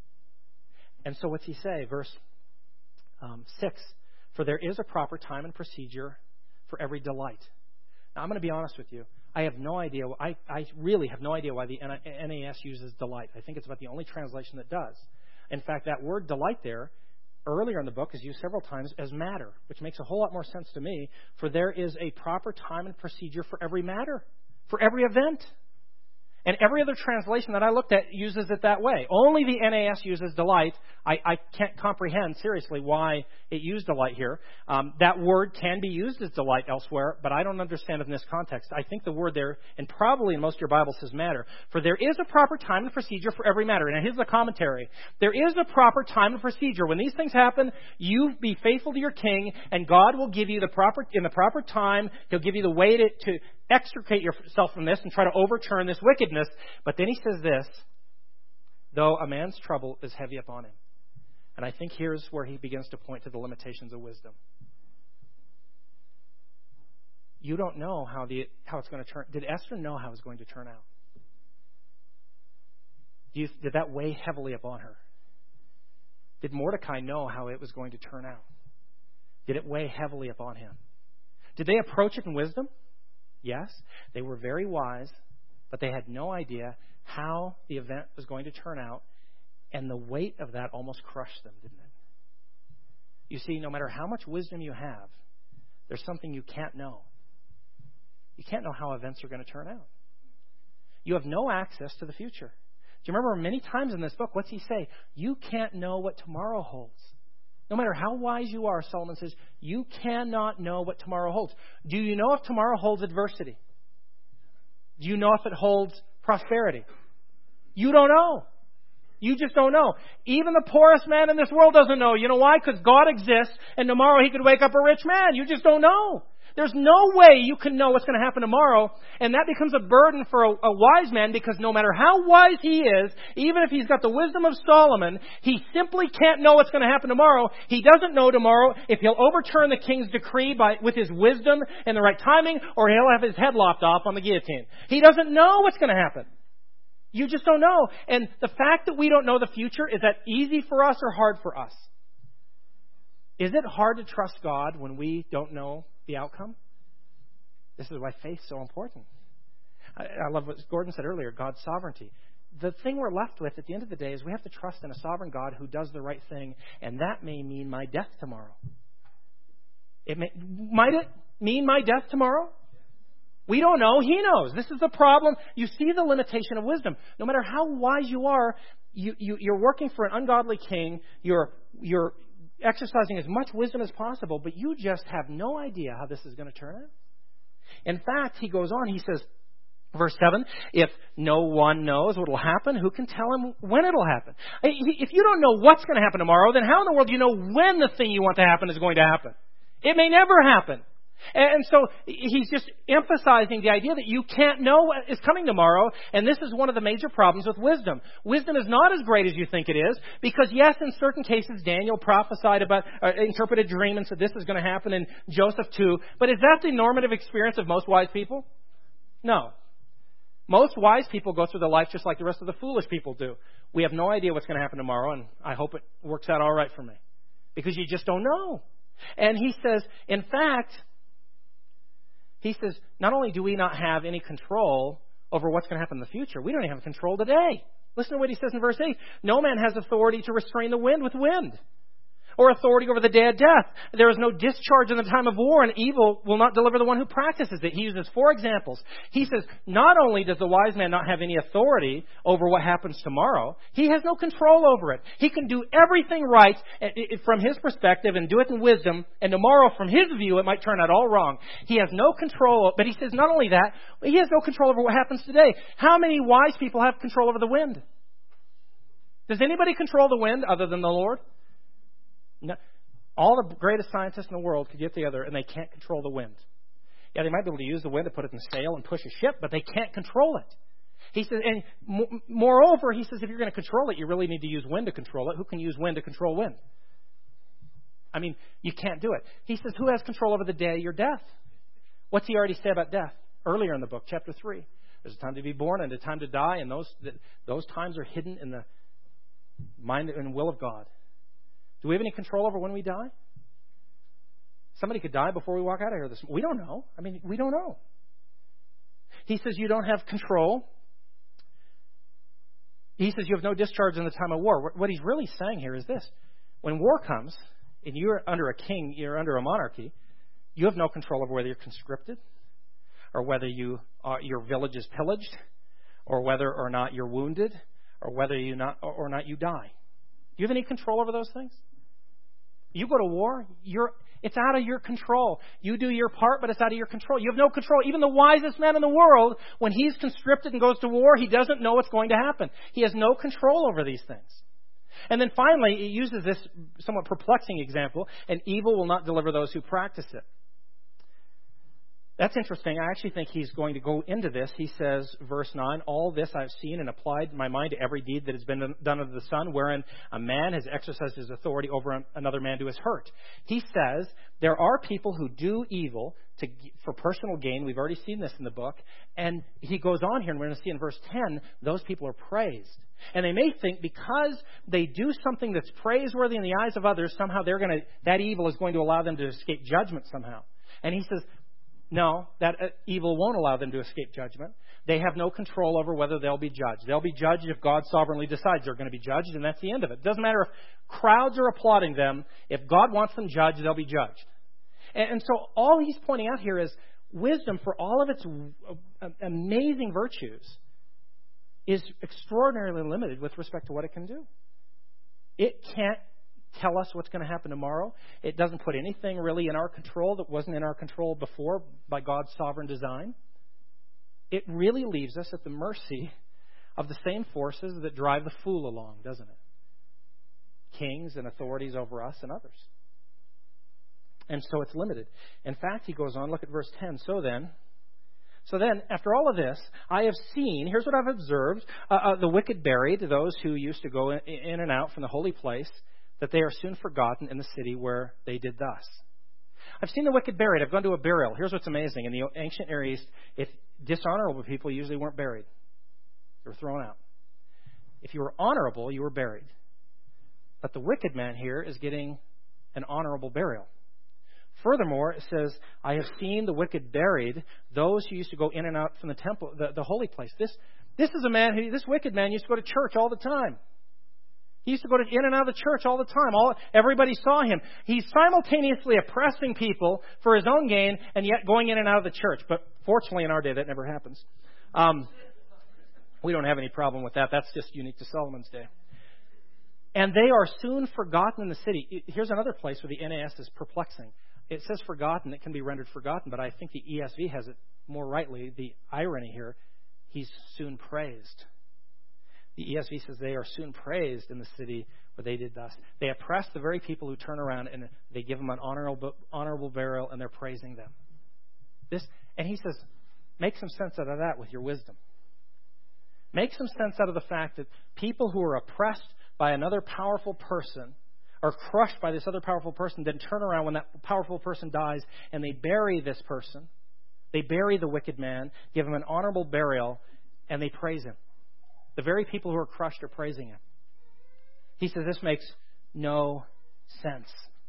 And so what's he say? Verse um, six, "For there is a proper time and procedure for every delight." Now, I'm going to be honest with you. I have no idea. I, I really have no idea why the N A S uses delight. I think it's about the only translation that does. In fact, that word delight there, earlier in the book, is used several times as matter, which makes a whole lot more sense to me. For there is a proper time and procedure for every matter, for every event. And every other translation that I looked at uses it that way. Only the N A S uses delight. I, I can't comprehend, seriously, why it used delight here. Um, that word can be used as delight elsewhere, but I don't understand it in this context. I think the word there, and probably in most of your Bibles, says matter. For there is a proper time and procedure for every matter. And here's the commentary. There is a proper time and procedure. When these things happen, you be faithful to your king, and God will give you the proper, in the proper time, he'll give you the way to, to extricate yourself from this and try to overturn this wickedness. But then he says this, though a man's trouble is heavy upon him. And I think here's where he begins to point to the limitations of wisdom. You don't know how the how it's going to turn. Did Esther know how it was going to turn out? Do you, did that weigh heavily upon her? Did Mordecai know how it was going to turn out? Did it weigh heavily upon him? Did they approach it in wisdom? Yes. They were very wise, but they had no idea how the event was going to turn out, and the weight of that almost crushed them, didn't it? You see, no matter how much wisdom you have, there's something you can't know. You can't know how events are going to turn out. You have no access to the future. Do you remember many times in this book, what's he say? You can't know what tomorrow holds. No matter how wise you are, Solomon says, you cannot know what tomorrow holds. Do you know if tomorrow holds adversity? Do you know if it holds prosperity? You don't know. You just don't know. Even the poorest man in this world doesn't know. You know why? Because God exists, and tomorrow he could wake up a rich man. You just don't know. There's no way you can know what's going to happen tomorrow, and that becomes a burden for a, a wise man, because no matter how wise he is, even if he's got the wisdom of Solomon, he simply can't know what's going to happen tomorrow. He doesn't know tomorrow if he'll overturn the king's decree by with his wisdom and the right timing, or he'll have his head lopped off on the guillotine. He doesn't know what's going to happen. You just don't know. And the fact that we don't know the future, is that easy for us or hard for us? Is it hard to trust God when we don't know the outcome? This is why faith's so important. I, I love what Gordon said earlier, God's sovereignty. The thing we're left with at the end of the day is we have to trust in a sovereign God who does the right thing, and that may mean my death tomorrow. It may, might it mean my death tomorrow? We don't know. He knows. This is the problem. You see the limitation of wisdom. No matter how wise you are, you, you, you're working for an ungodly king. You're, you're exercising as much wisdom as possible, but you just have no idea how this is going to turn out. In fact, he goes on, he says, verse seven, if no one knows what will happen, who can tell him when it will happen? If you don't know what's going to happen tomorrow, then how in the world do you know when the thing you want to happen is going to happen? It may never happen. And so he's just emphasizing the idea that you can't know what is coming tomorrow. And this is one of the major problems with wisdom. Wisdom is not as great as you think it is, because yes, in certain cases, Daniel prophesied about, uh, interpreted a dream and said this is going to happen, and Joseph too. But is that the normative experience of most wise people? No. Most wise people go through their life just like the rest of the foolish people do. We have no idea what's going to happen tomorrow, and I hope it works out all right for me. Because you just don't know. And he says, in fact, he says, not only do we not have any control over what's going to happen in the future, we don't even have control today. Listen to what he says in verse eight. No man has authority to restrain the wind with wind, or authority over the day of death. There is no discharge in the time of war, and evil will not deliver the one who practices it. He uses four examples. He says, not only does the wise man not have any authority over what happens tomorrow, he has no control over it. He can do everything right from his perspective and do it in wisdom, and tomorrow, from his view, it might turn out all wrong. He has no control, but he says not only that, he has no control over what happens today. How many wise people have control over the wind? Does anybody control the wind other than the Lord? No, all the greatest scientists in the world could get together and they can't control the wind. Yeah, they might be able to use the wind to put it in sail and push a ship, but they can't control it. He says, and moreover, he says, if you're going to control it, you really need to use wind to control it. Who can use wind to control wind? I mean, you can't do it. He says, who has control over the day of your death? What's he already say about death? Earlier in the book, chapter three. There's a time to be born and a time to die, and those those times are hidden in the mind and will of God. Do we have any control over when we die? Somebody could die before we walk out of here. This, we don't know. I mean, we don't know. He says you don't have control. He says you have no discharge in the time of war. What he's really saying here is this. When war comes, and you're under a king, you're under a monarchy, you have no control over whether you're conscripted, or whether you are, your village is pillaged, or whether or not you're wounded, or whether you not or not you die. Do you have any control over those things? You go to war, you're, it's out of your control. You do your part, but it's out of your control. You have no control. Even the wisest man in the world, when he's conscripted and goes to war, he doesn't know what's going to happen. He has no control over these things. And then finally, he uses this somewhat perplexing example, and evil will not deliver those who practice it. That's interesting. I actually think he's going to go into this. He says, verse nine, all this I've seen and applied my mind to every deed that has been done under the sun, wherein a man has exercised his authority over another man to his hurt. He says there are people who do evil to, for personal gain. We've already seen this in the book. And he goes on here, and we're going to see in verse ten, those people are praised. And they may think because they do something that's praiseworthy in the eyes of others, somehow they're going to, that evil is going to allow them to escape judgment somehow. And he says, no, that evil won't allow them to escape judgment. They have no control over whether they'll be judged. They'll be judged if God sovereignly decides they're going to be judged, and that's the end of it. It doesn't matter if crowds are applauding them. If God wants them judged, they'll be judged. And, and so all he's pointing out here is wisdom, for all of its amazing virtues, is extraordinarily limited with respect to what it can do. It can't tell us what's going to happen tomorrow. It doesn't put anything really in our control that wasn't in our control before by God's sovereign design. It really leaves us at the mercy of the same forces that drive the fool along, doesn't it? Kings and authorities over us and others. And so it's limited. In fact, he goes on, look at verse ten. So then, so then, after all of this, I have seen, here's what I've observed, uh, uh, the wicked buried, those who used to go in, in and out from the holy place, that they are soon forgotten in the city where they did thus. I've seen the wicked buried. I've gone to a burial. Here's what's amazing. In the ancient Near East, if dishonorable people usually weren't buried. They were thrown out. If you were honorable, you were buried. But the wicked man here is getting an honorable burial. Furthermore, it says, I have seen the wicked buried, those who used to go in and out from the temple, the, the holy place. This, this is a man who, this wicked man used to go to church all the time. He used to go to, in and out of the church all the time. All, everybody saw him. He's simultaneously oppressing people for his own gain and yet going in and out of the church. But fortunately, in our day, that never happens. Um, we don't have any problem with that. That's just unique to Solomon's day. And they are soon forgotten in the city. Here's another place where the N A S is perplexing. It says forgotten. It can be rendered forgotten, but I think the E S V has it more rightly. The irony here, he's soon praised. The E S V says they are soon praised in the city where they did thus. They oppress the very people who turn around and they give them an honorable, honorable burial, and they're praising them. This, and he says, make some sense out of that with your wisdom. Make some sense out of the fact that people who are oppressed by another powerful person are crushed by this other powerful person, then turn around when that powerful person dies and they bury this person. They bury the wicked man, give him an honorable burial, and they praise him. The very people who are crushed are praising him. He says this makes no sense.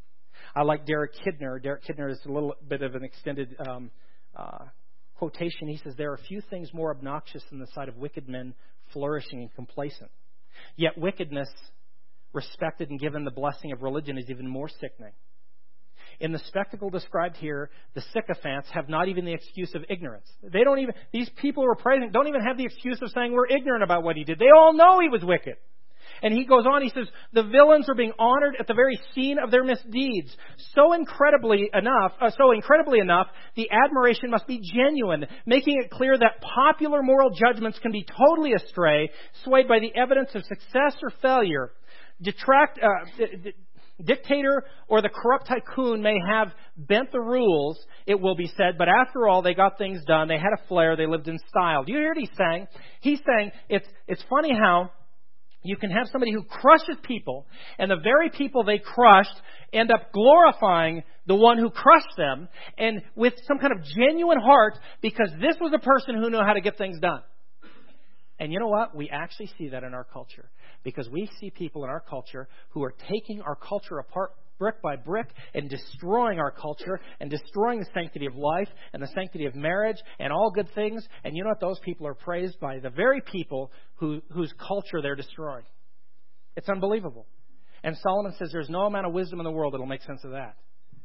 I like Derek Kidner. Derek Kidner is a little bit of an extended um, uh, quotation. He says, there are few things more obnoxious than the sight of wicked men flourishing and complacent. Yet wickedness, respected and given the blessing of religion, is even more sickening. In the spectacle described here, the sycophants have not even the excuse of ignorance. They don't even, these people who are praising don't even have the excuse of saying we're ignorant about what he did. They all know he was wicked. And he goes on, he says, the villains are being honored at the very scene of their misdeeds. So incredibly enough, uh, so incredibly enough, the admiration must be genuine, making it clear that popular moral judgments can be totally astray, swayed by the evidence of success or failure. Detract, uh, d- d- dictator or the corrupt tycoon may have bent the rules, it will be said, but after all, they got things done. They had a flair. They lived in style. Do you hear what he's saying? He's saying it's it's funny how you can have somebody who crushes people, and the very people they crushed end up glorifying the one who crushed them, and with some kind of genuine heart, because this was a person who knew how to get things done. And you know what? We actually see that in our culture, because we see people in our culture who are taking our culture apart brick by brick and destroying our culture and destroying the sanctity of life and the sanctity of marriage and all good things. And you know what? Those people are praised by the very people who, whose culture they're destroying. It's unbelievable. And Solomon says there's no amount of wisdom in the world that will make sense of that.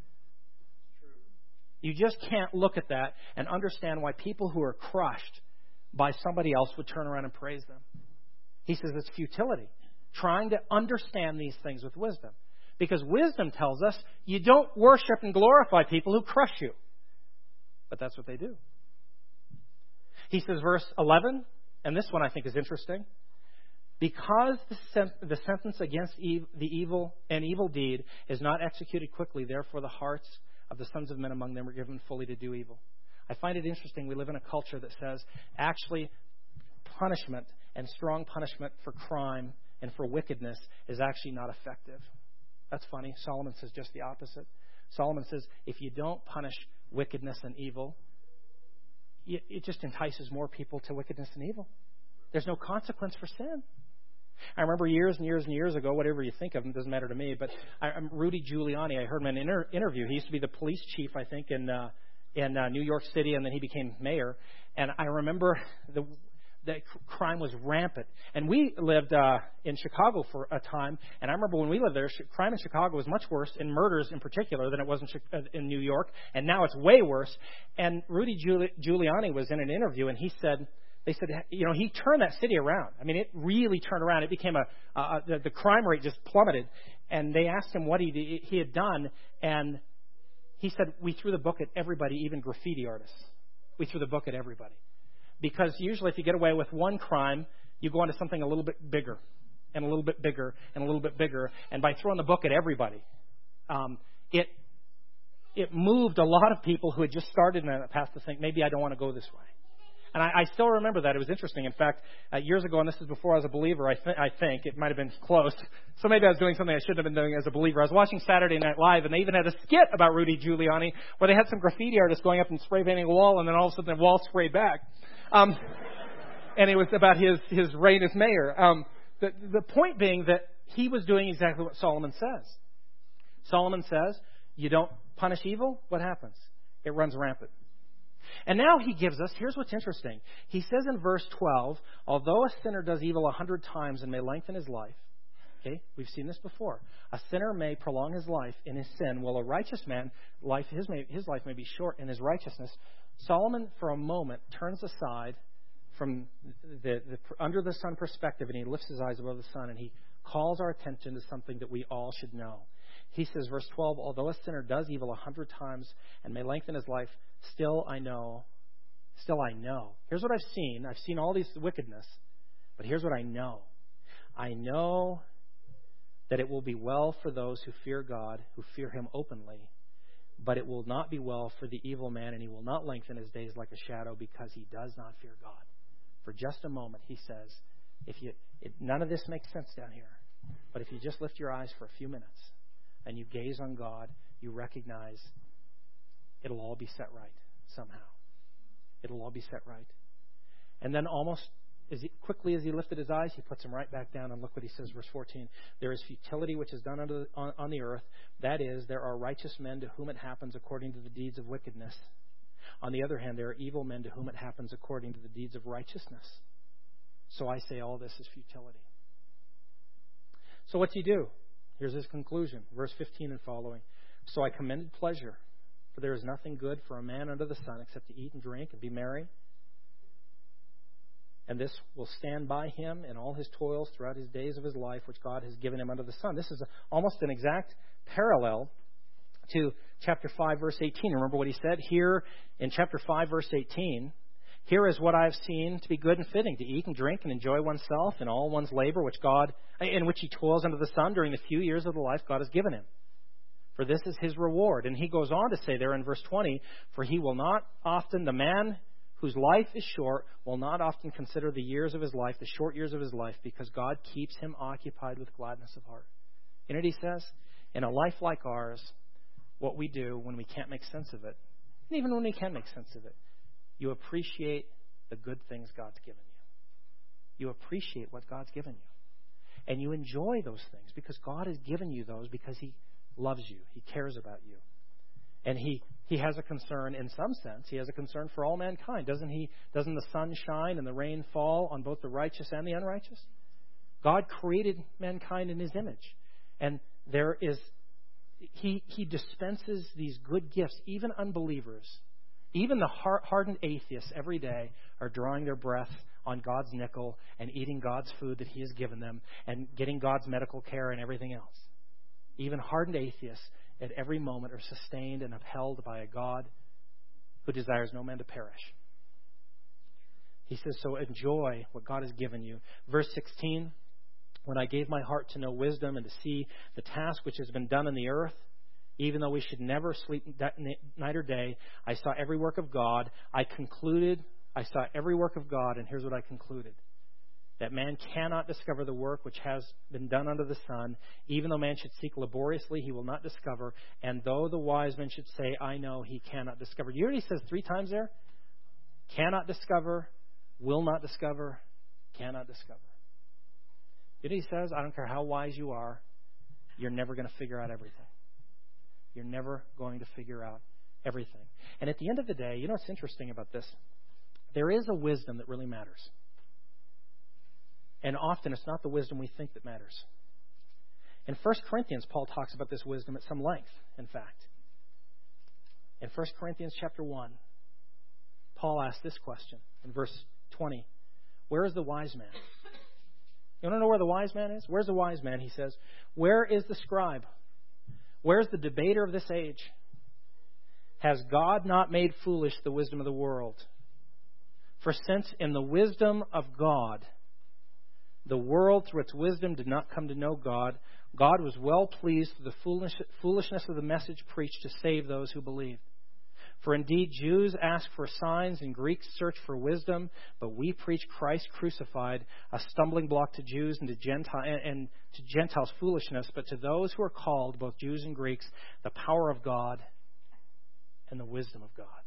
You just can't look at that and understand why people who are crushed by somebody else would turn around and praise them. He says it's futility, trying to understand these things with wisdom. Because wisdom tells us you don't worship and glorify people who crush you. But that's what they do. He says, verse eleven, and this one I think is interesting. Because the, sen- the sentence against ev- the evil and evil deed is not executed quickly, therefore the hearts of the sons of men among them are given fully to do evil. I find it interesting. We live in a culture that says actually punishment and strong punishment for crime and for wickedness is actually not effective. That's funny. Solomon says just the opposite. Solomon says if you don't punish wickedness and evil, it just entices more people to wickedness and evil. There's no consequence for sin. I remember years and years and years ago, whatever you think of him, doesn't matter to me, but I, I'm Rudy Giuliani. I heard him in an inter- interview. He used to be the police chief, I think, in uh, in uh, New York City, and then he became mayor. And I remember the that crime was rampant. And we lived uh, in Chicago for a time, and I remember when we lived there, crime in Chicago was much worse, in murders in particular, than it was in, in New York, and now it's way worse. And Rudy Giuliani was in an interview, and he said, they said, you know, he turned that city around. I mean, it really turned around. It became a, uh, the, the crime rate just plummeted. And they asked him what he he had done, and he said, we threw the book at everybody, even graffiti artists. We threw the book at everybody. Because usually if you get away with one crime, you go on to something a little bit bigger, and a little bit bigger, and a little bit bigger. And by throwing the book at everybody, um, it it moved a lot of people who had just started in that path to think, maybe I don't want to go this way. And I, I still remember that. It was interesting. In fact, uh, years ago, and this is before I was a believer, I, th- I think, it might have been close. So maybe I was doing something I shouldn't have been doing as a believer. I was watching Saturday Night Live, and they even had a skit about Rudy Giuliani where they had some graffiti artists going up and spray painting a wall, and then all of a sudden the wall sprayed back. Um, and it was about his, his reign as mayor. Um, the, the point being that he was doing exactly what Solomon says. Solomon says, you don't punish evil, what happens? It runs rampant. And now he gives us, here's what's interesting. He says in verse twelve, although a sinner does evil a hundred times and may lengthen his life, okay, we've seen this before. A sinner may prolong his life in his sin, while a righteous man, life his, may, his life may be short in his righteousness. Solomon, for a moment, turns aside from the, the under the sun perspective, and he lifts his eyes above the sun, and he calls our attention to something that we all should know. He says, verse twelve, although a sinner does evil a hundred times and may lengthen his life, still I know, still I know. Here's what I've seen. I've seen all these wickedness, but here's what I know. I know that it will be well for those who fear God, who fear him openly, but it will not be well for the evil man, and he will not lengthen his days like a shadow because he does not fear God. For just a moment, he says, if you, it, none of this makes sense down here, but if you just lift your eyes for a few minutes and you gaze on God, you recognize it'll all be set right somehow. It'll all be set right. And then almost as he, quickly as he lifted his eyes, he puts them right back down. And look what he says, verse fourteen. There is futility which is done under the, on, on the earth. That is, there are righteous men to whom it happens according to the deeds of wickedness. On the other hand, there are evil men to whom it happens according to the deeds of righteousness. So I say all this is futility. So what's he do? Here's his conclusion, verse fifteen and following. So I commended pleasure, for there is nothing good for a man under the sun except to eat and drink and be merry. And this will stand by him in all his toils throughout his days of his life, which God has given him under the sun. This is a, almost an exact parallel to chapter five, verse eighteen. Remember what he said here in chapter five, verse eighteen. Here is what I have seen to be good and fitting, to eat and drink and enjoy oneself in all one's labor, which God, in which he toils under the sun during the few years of the life God has given him. For this is his reward. And he goes on to say there in verse twenty, for he will not often, the man whose life is short, will not often consider the years of his life, the short years of his life, because God keeps him occupied with gladness of heart. You know what he says? In a life like ours, what we do when we can't make sense of it, and even when we can make sense of it, you appreciate the good things God's given you. You appreciate what God's given you. And you enjoy those things because God has given you those because he loves you. He cares about you. And he, he has a concern, in some sense, he has a concern for all mankind. Doesn't he? Doesn't the sun shine and the rain fall on both the righteous and the unrighteous? God created mankind in his image. And there is, he, he dispenses these good gifts, even unbelievers. Even the hardened atheists every day are drawing their breath on God's nickel and eating God's food that he has given them and getting God's medical care and everything else. Even hardened atheists at every moment are sustained and upheld by a God who desires no man to perish. He says, so enjoy what God has given you. Verse sixteen, when I gave my heart to know wisdom and to see the task which has been done in the earth, even though we should never sleep night or day, I saw every work of God. I concluded, I saw every work of God, and here's what I concluded. That man cannot discover the work which has been done under the sun. Even though man should seek laboriously, he will not discover. And though the wise man should say, I know, he cannot discover. You hear what he says three times there? Cannot discover, will not discover, cannot discover. You know what he says? I don't care how wise you are, you're never going to figure out everything. You're never going to figure out everything. And at the end of the day, you know what's interesting about this? There is a wisdom that really matters. And often it's not the wisdom we think that matters. In First Corinthians, Paul talks about this wisdom at some length, in fact. In First Corinthians chapter one, Paul asks this question in verse twenty. Where is the wise man? You want to know where the wise man is? Where's the wise man? He says, where is the scribe? Where's the debater of this age? Has God not made foolish the wisdom of the world? For since in the wisdom of God, the world through its wisdom did not come to know God, God was well pleased through the foolish, foolishness of the message preached to save those who believe. For indeed Jews ask for signs and Greeks search for wisdom, but we preach Christ crucified, a stumbling block to Jews and to, Gentile, and to Gentiles foolishness, but to those who are called, both Jews and Greeks, the power of God and the wisdom of God.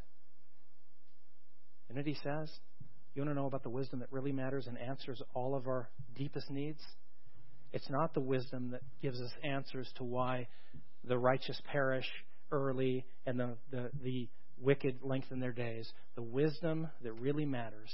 And what he says, you want to know about the wisdom that really matters and answers all of our deepest needs? It's not the wisdom that gives us answers to why the righteous perish early and the, the, the wicked lengthen their days. The wisdom that really matters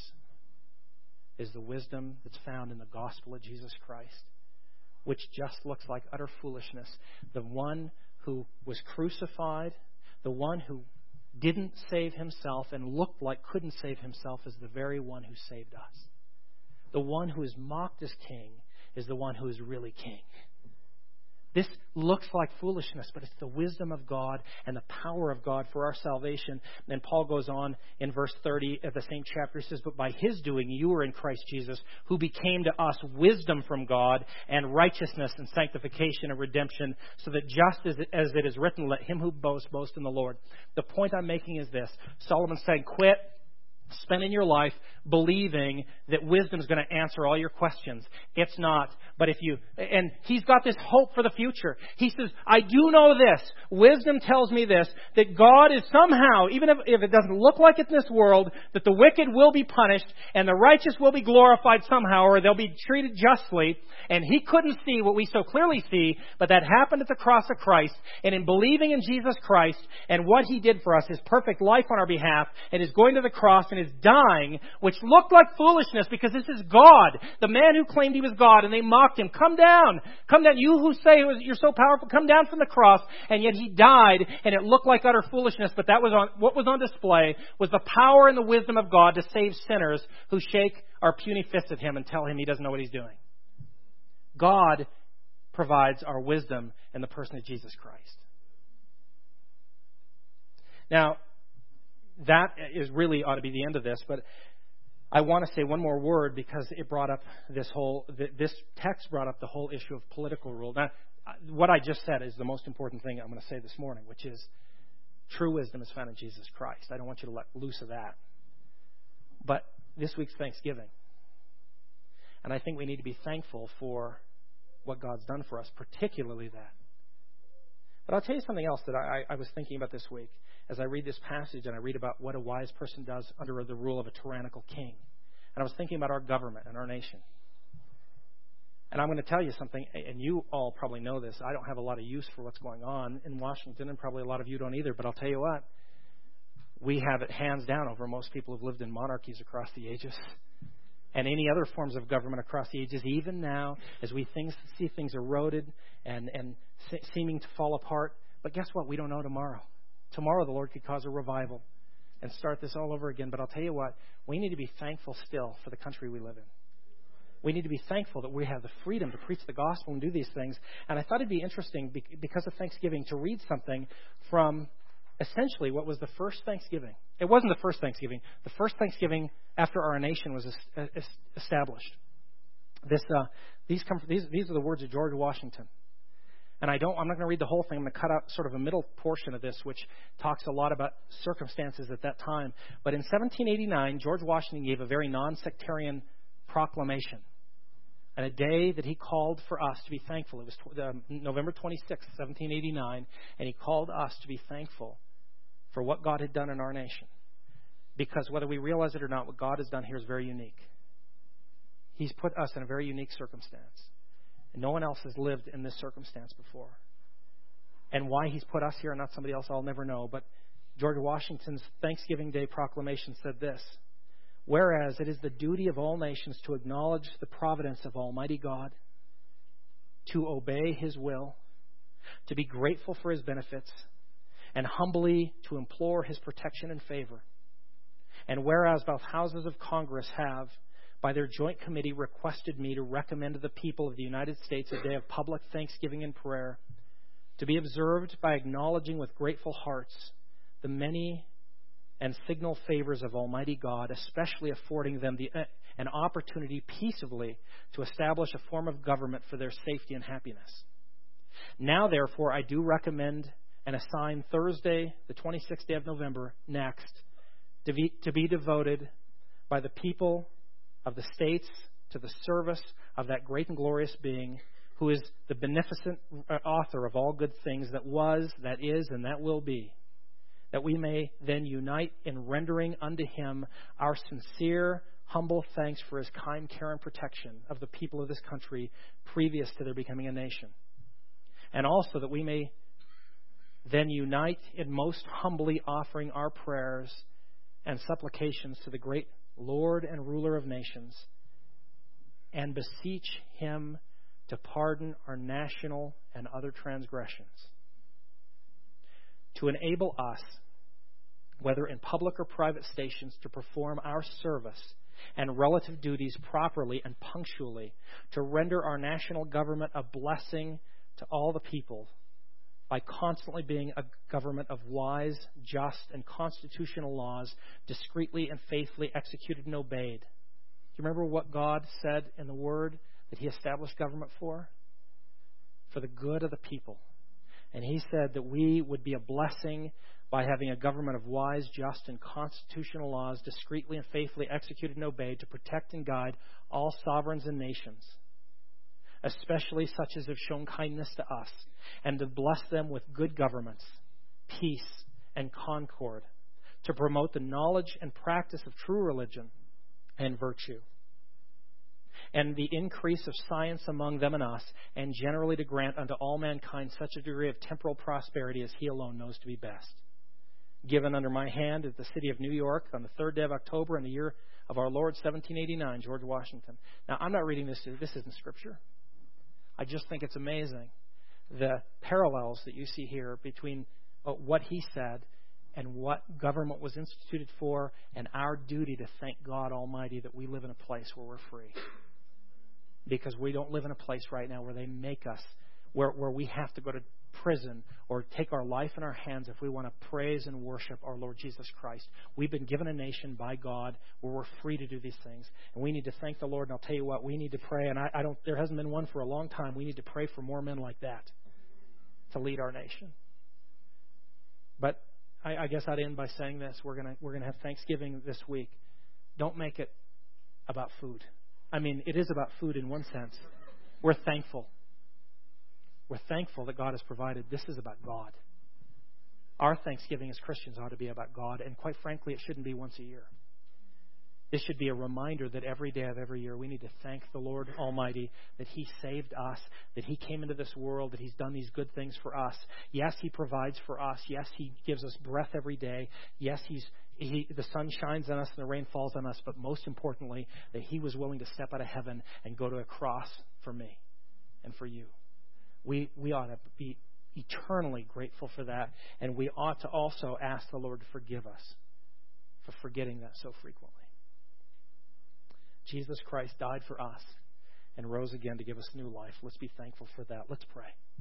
is the wisdom that's found in the gospel of Jesus Christ, which just looks like utter foolishness. The one who was crucified, the one who didn't save himself and looked like couldn't save himself, is the very one who saved us. The one who is mocked as king is the one who is really king. This looks like foolishness, but it's the wisdom of God and the power of God for our salvation. Then Paul goes on in verse thirty of the same chapter. He says, but by his doing you were in Christ Jesus, who became to us wisdom from God and righteousness and sanctification and redemption, so that just as it, as it is written, let him who boasts boast in the Lord. The point I'm making is this. Solomon's saying, quit spending your life believing that wisdom is going to answer all your questions. It's not. But if you, and he's got this hope for the future. He says, I do know this. Wisdom tells me this, that God is somehow, even if, if it doesn't look like it in this world, that the wicked will be punished and the righteous will be glorified somehow, or they'll be treated justly. And he couldn't see what we so clearly see, but that happened at the cross of Christ. And in believing in Jesus Christ and what he did for us, his perfect life on our behalf, and his going to the cross and his dying, which looked like foolishness because this is God, the man who claimed he was God, and they mocked him. Come down, come down. You who say you're so powerful, come down from the cross. And yet he died, and it looked like utter foolishness. But that was on what was on display was the power and the wisdom of God to save sinners who shake our puny fists at him and tell him he doesn't know what he's doing. God provides our wisdom in the person of Jesus Christ. Now, that is really ought to be the end of this, but I want to say one more word because it brought up this whole, this text brought up the whole issue of political rule. Now, what I just said is the most important thing I'm going to say this morning, which is true wisdom is found in Jesus Christ. I don't want you to let loose of that. But this week's Thanksgiving. And I think we need to be thankful for what God's done for us, particularly that. But I'll tell you something else that I, I was thinking about this week as I read this passage and I read about what a wise person does under the rule of a tyrannical king. And I was thinking about our government and our nation. And I'm going to tell you something, and you all probably know this. I don't have a lot of use for what's going on in Washington, and probably a lot of you don't either. But I'll tell you what, we have it hands down over most people who've lived in monarchies across the ages and any other forms of government across the ages. Even now, as we things, see things eroded and, and se- seeming to fall apart. But guess what? We don't know tomorrow. Tomorrow the Lord could cause a revival and start this all over again. But I'll tell you what, we need to be thankful still for the country we live in. We need to be thankful that we have the freedom to preach the gospel and do these things. And I thought it'd be interesting, because of Thanksgiving, to read something from essentially what was the first Thanksgiving. It wasn't the first Thanksgiving. The first Thanksgiving after our nation was established. This, uh, these, come from, these, these are the words of George Washington. And I don't, I'm not going to read the whole thing. I'm going to cut out sort of a middle portion of this, which talks a lot about circumstances at that time. But in seventeen eighty-nine, George Washington gave a very non-sectarian proclamation. And a day that he called for us to be thankful. It was uh, November twenty-sixth, seventeen eighty-nine, and he called us to be thankful for what God had done in our nation. Because whether we realize it or not, what God has done here is very unique. He's put us in a very unique circumstance. And no one else has lived in this circumstance before. And why he's put us here and not somebody else, I'll never know. But George Washington's Thanksgiving Day proclamation said this: Whereas it is the duty of all nations to acknowledge the providence of Almighty God, to obey His will, to be grateful for His benefits, and humbly to implore His protection and favor. And whereas both houses of Congress have, by their joint committee, requested me to recommend to the people of the United States a day of public thanksgiving and prayer, to be observed by acknowledging with grateful hearts the many and signal favors of Almighty God, especially affording them the, uh, an opportunity peaceably to establish a form of government for their safety and happiness. Now, therefore, I do recommend and assign Thursday, the twenty-sixth day of November, next, to be, to be devoted by the people of the states to the service of that great and glorious being who is the beneficent author of all good things that was, that is, and that will be, that we may then unite in rendering unto Him our sincere, humble thanks for His kind care and protection of the people of this country previous to their becoming a nation. And also that we may then unite in most humbly offering our prayers and supplications to the great Lord and ruler of nations, and beseech Him to pardon our national and other transgressions, to enable us, whether in public or private stations, to perform our service and relative duties properly and punctually, to render our national government a blessing to all the people by constantly being a government of wise, just, and constitutional laws, discreetly and faithfully executed and obeyed. Do you remember what God said in the Word that He established government for? For the good of the people. And He said that we would be a blessing by having a government of wise, just, and constitutional laws, discreetly and faithfully executed and obeyed, to protect and guide all sovereigns and nations, especially such as have shown kindness to us, and to bless them with good governments, peace, and concord, to promote the knowledge and practice of true religion and virtue, and the increase of science among them and us, and generally to grant unto all mankind such a degree of temporal prosperity as He alone knows to be best. Given under my hand at the city of New York on the third day of October in the year of our Lord, seventeen eighty-nine, George Washington. Now, I'm not reading this. This isn't Scripture. I just think it's amazing the parallels that you see here between what he said and what government was instituted for, and our duty to thank God Almighty that we live in a place where we're free. Because we don't live in a place right now where they make us, where, where we have to go to prison or take our life in our hands if we want to praise and worship our Lord Jesus Christ. We've been given a nation by God where we're free to do these things. And we need to thank the Lord. And I'll tell you what, we need to pray. And I, I don't, there hasn't been one for a long time. We need to pray for more men like that to lead our nation. But I, I guess I'd end by saying this. We're going to, we're going to have Thanksgiving this week. Don't make it about food. I mean, it is about food in one sense. We're thankful. We're thankful that God has provided. This is about God. Our Thanksgiving as Christians ought to be about God, and quite frankly, it shouldn't be once a year. This should be a reminder that every day of every year we need to thank the Lord Almighty that He saved us, that He came into this world, that He's done these good things for us. Yes, He provides for us. Yes, He gives us breath every day. Yes, He's He, the sun shines on us and the rain falls on us, but most importantly, that He was willing to step out of heaven and go to a cross for me and for you. We we ought to be eternally grateful for that, and we ought to also ask the Lord to forgive us for forgetting that so frequently. Jesus Christ died for us and rose again to give us new life. Let's be thankful for that. Let's pray.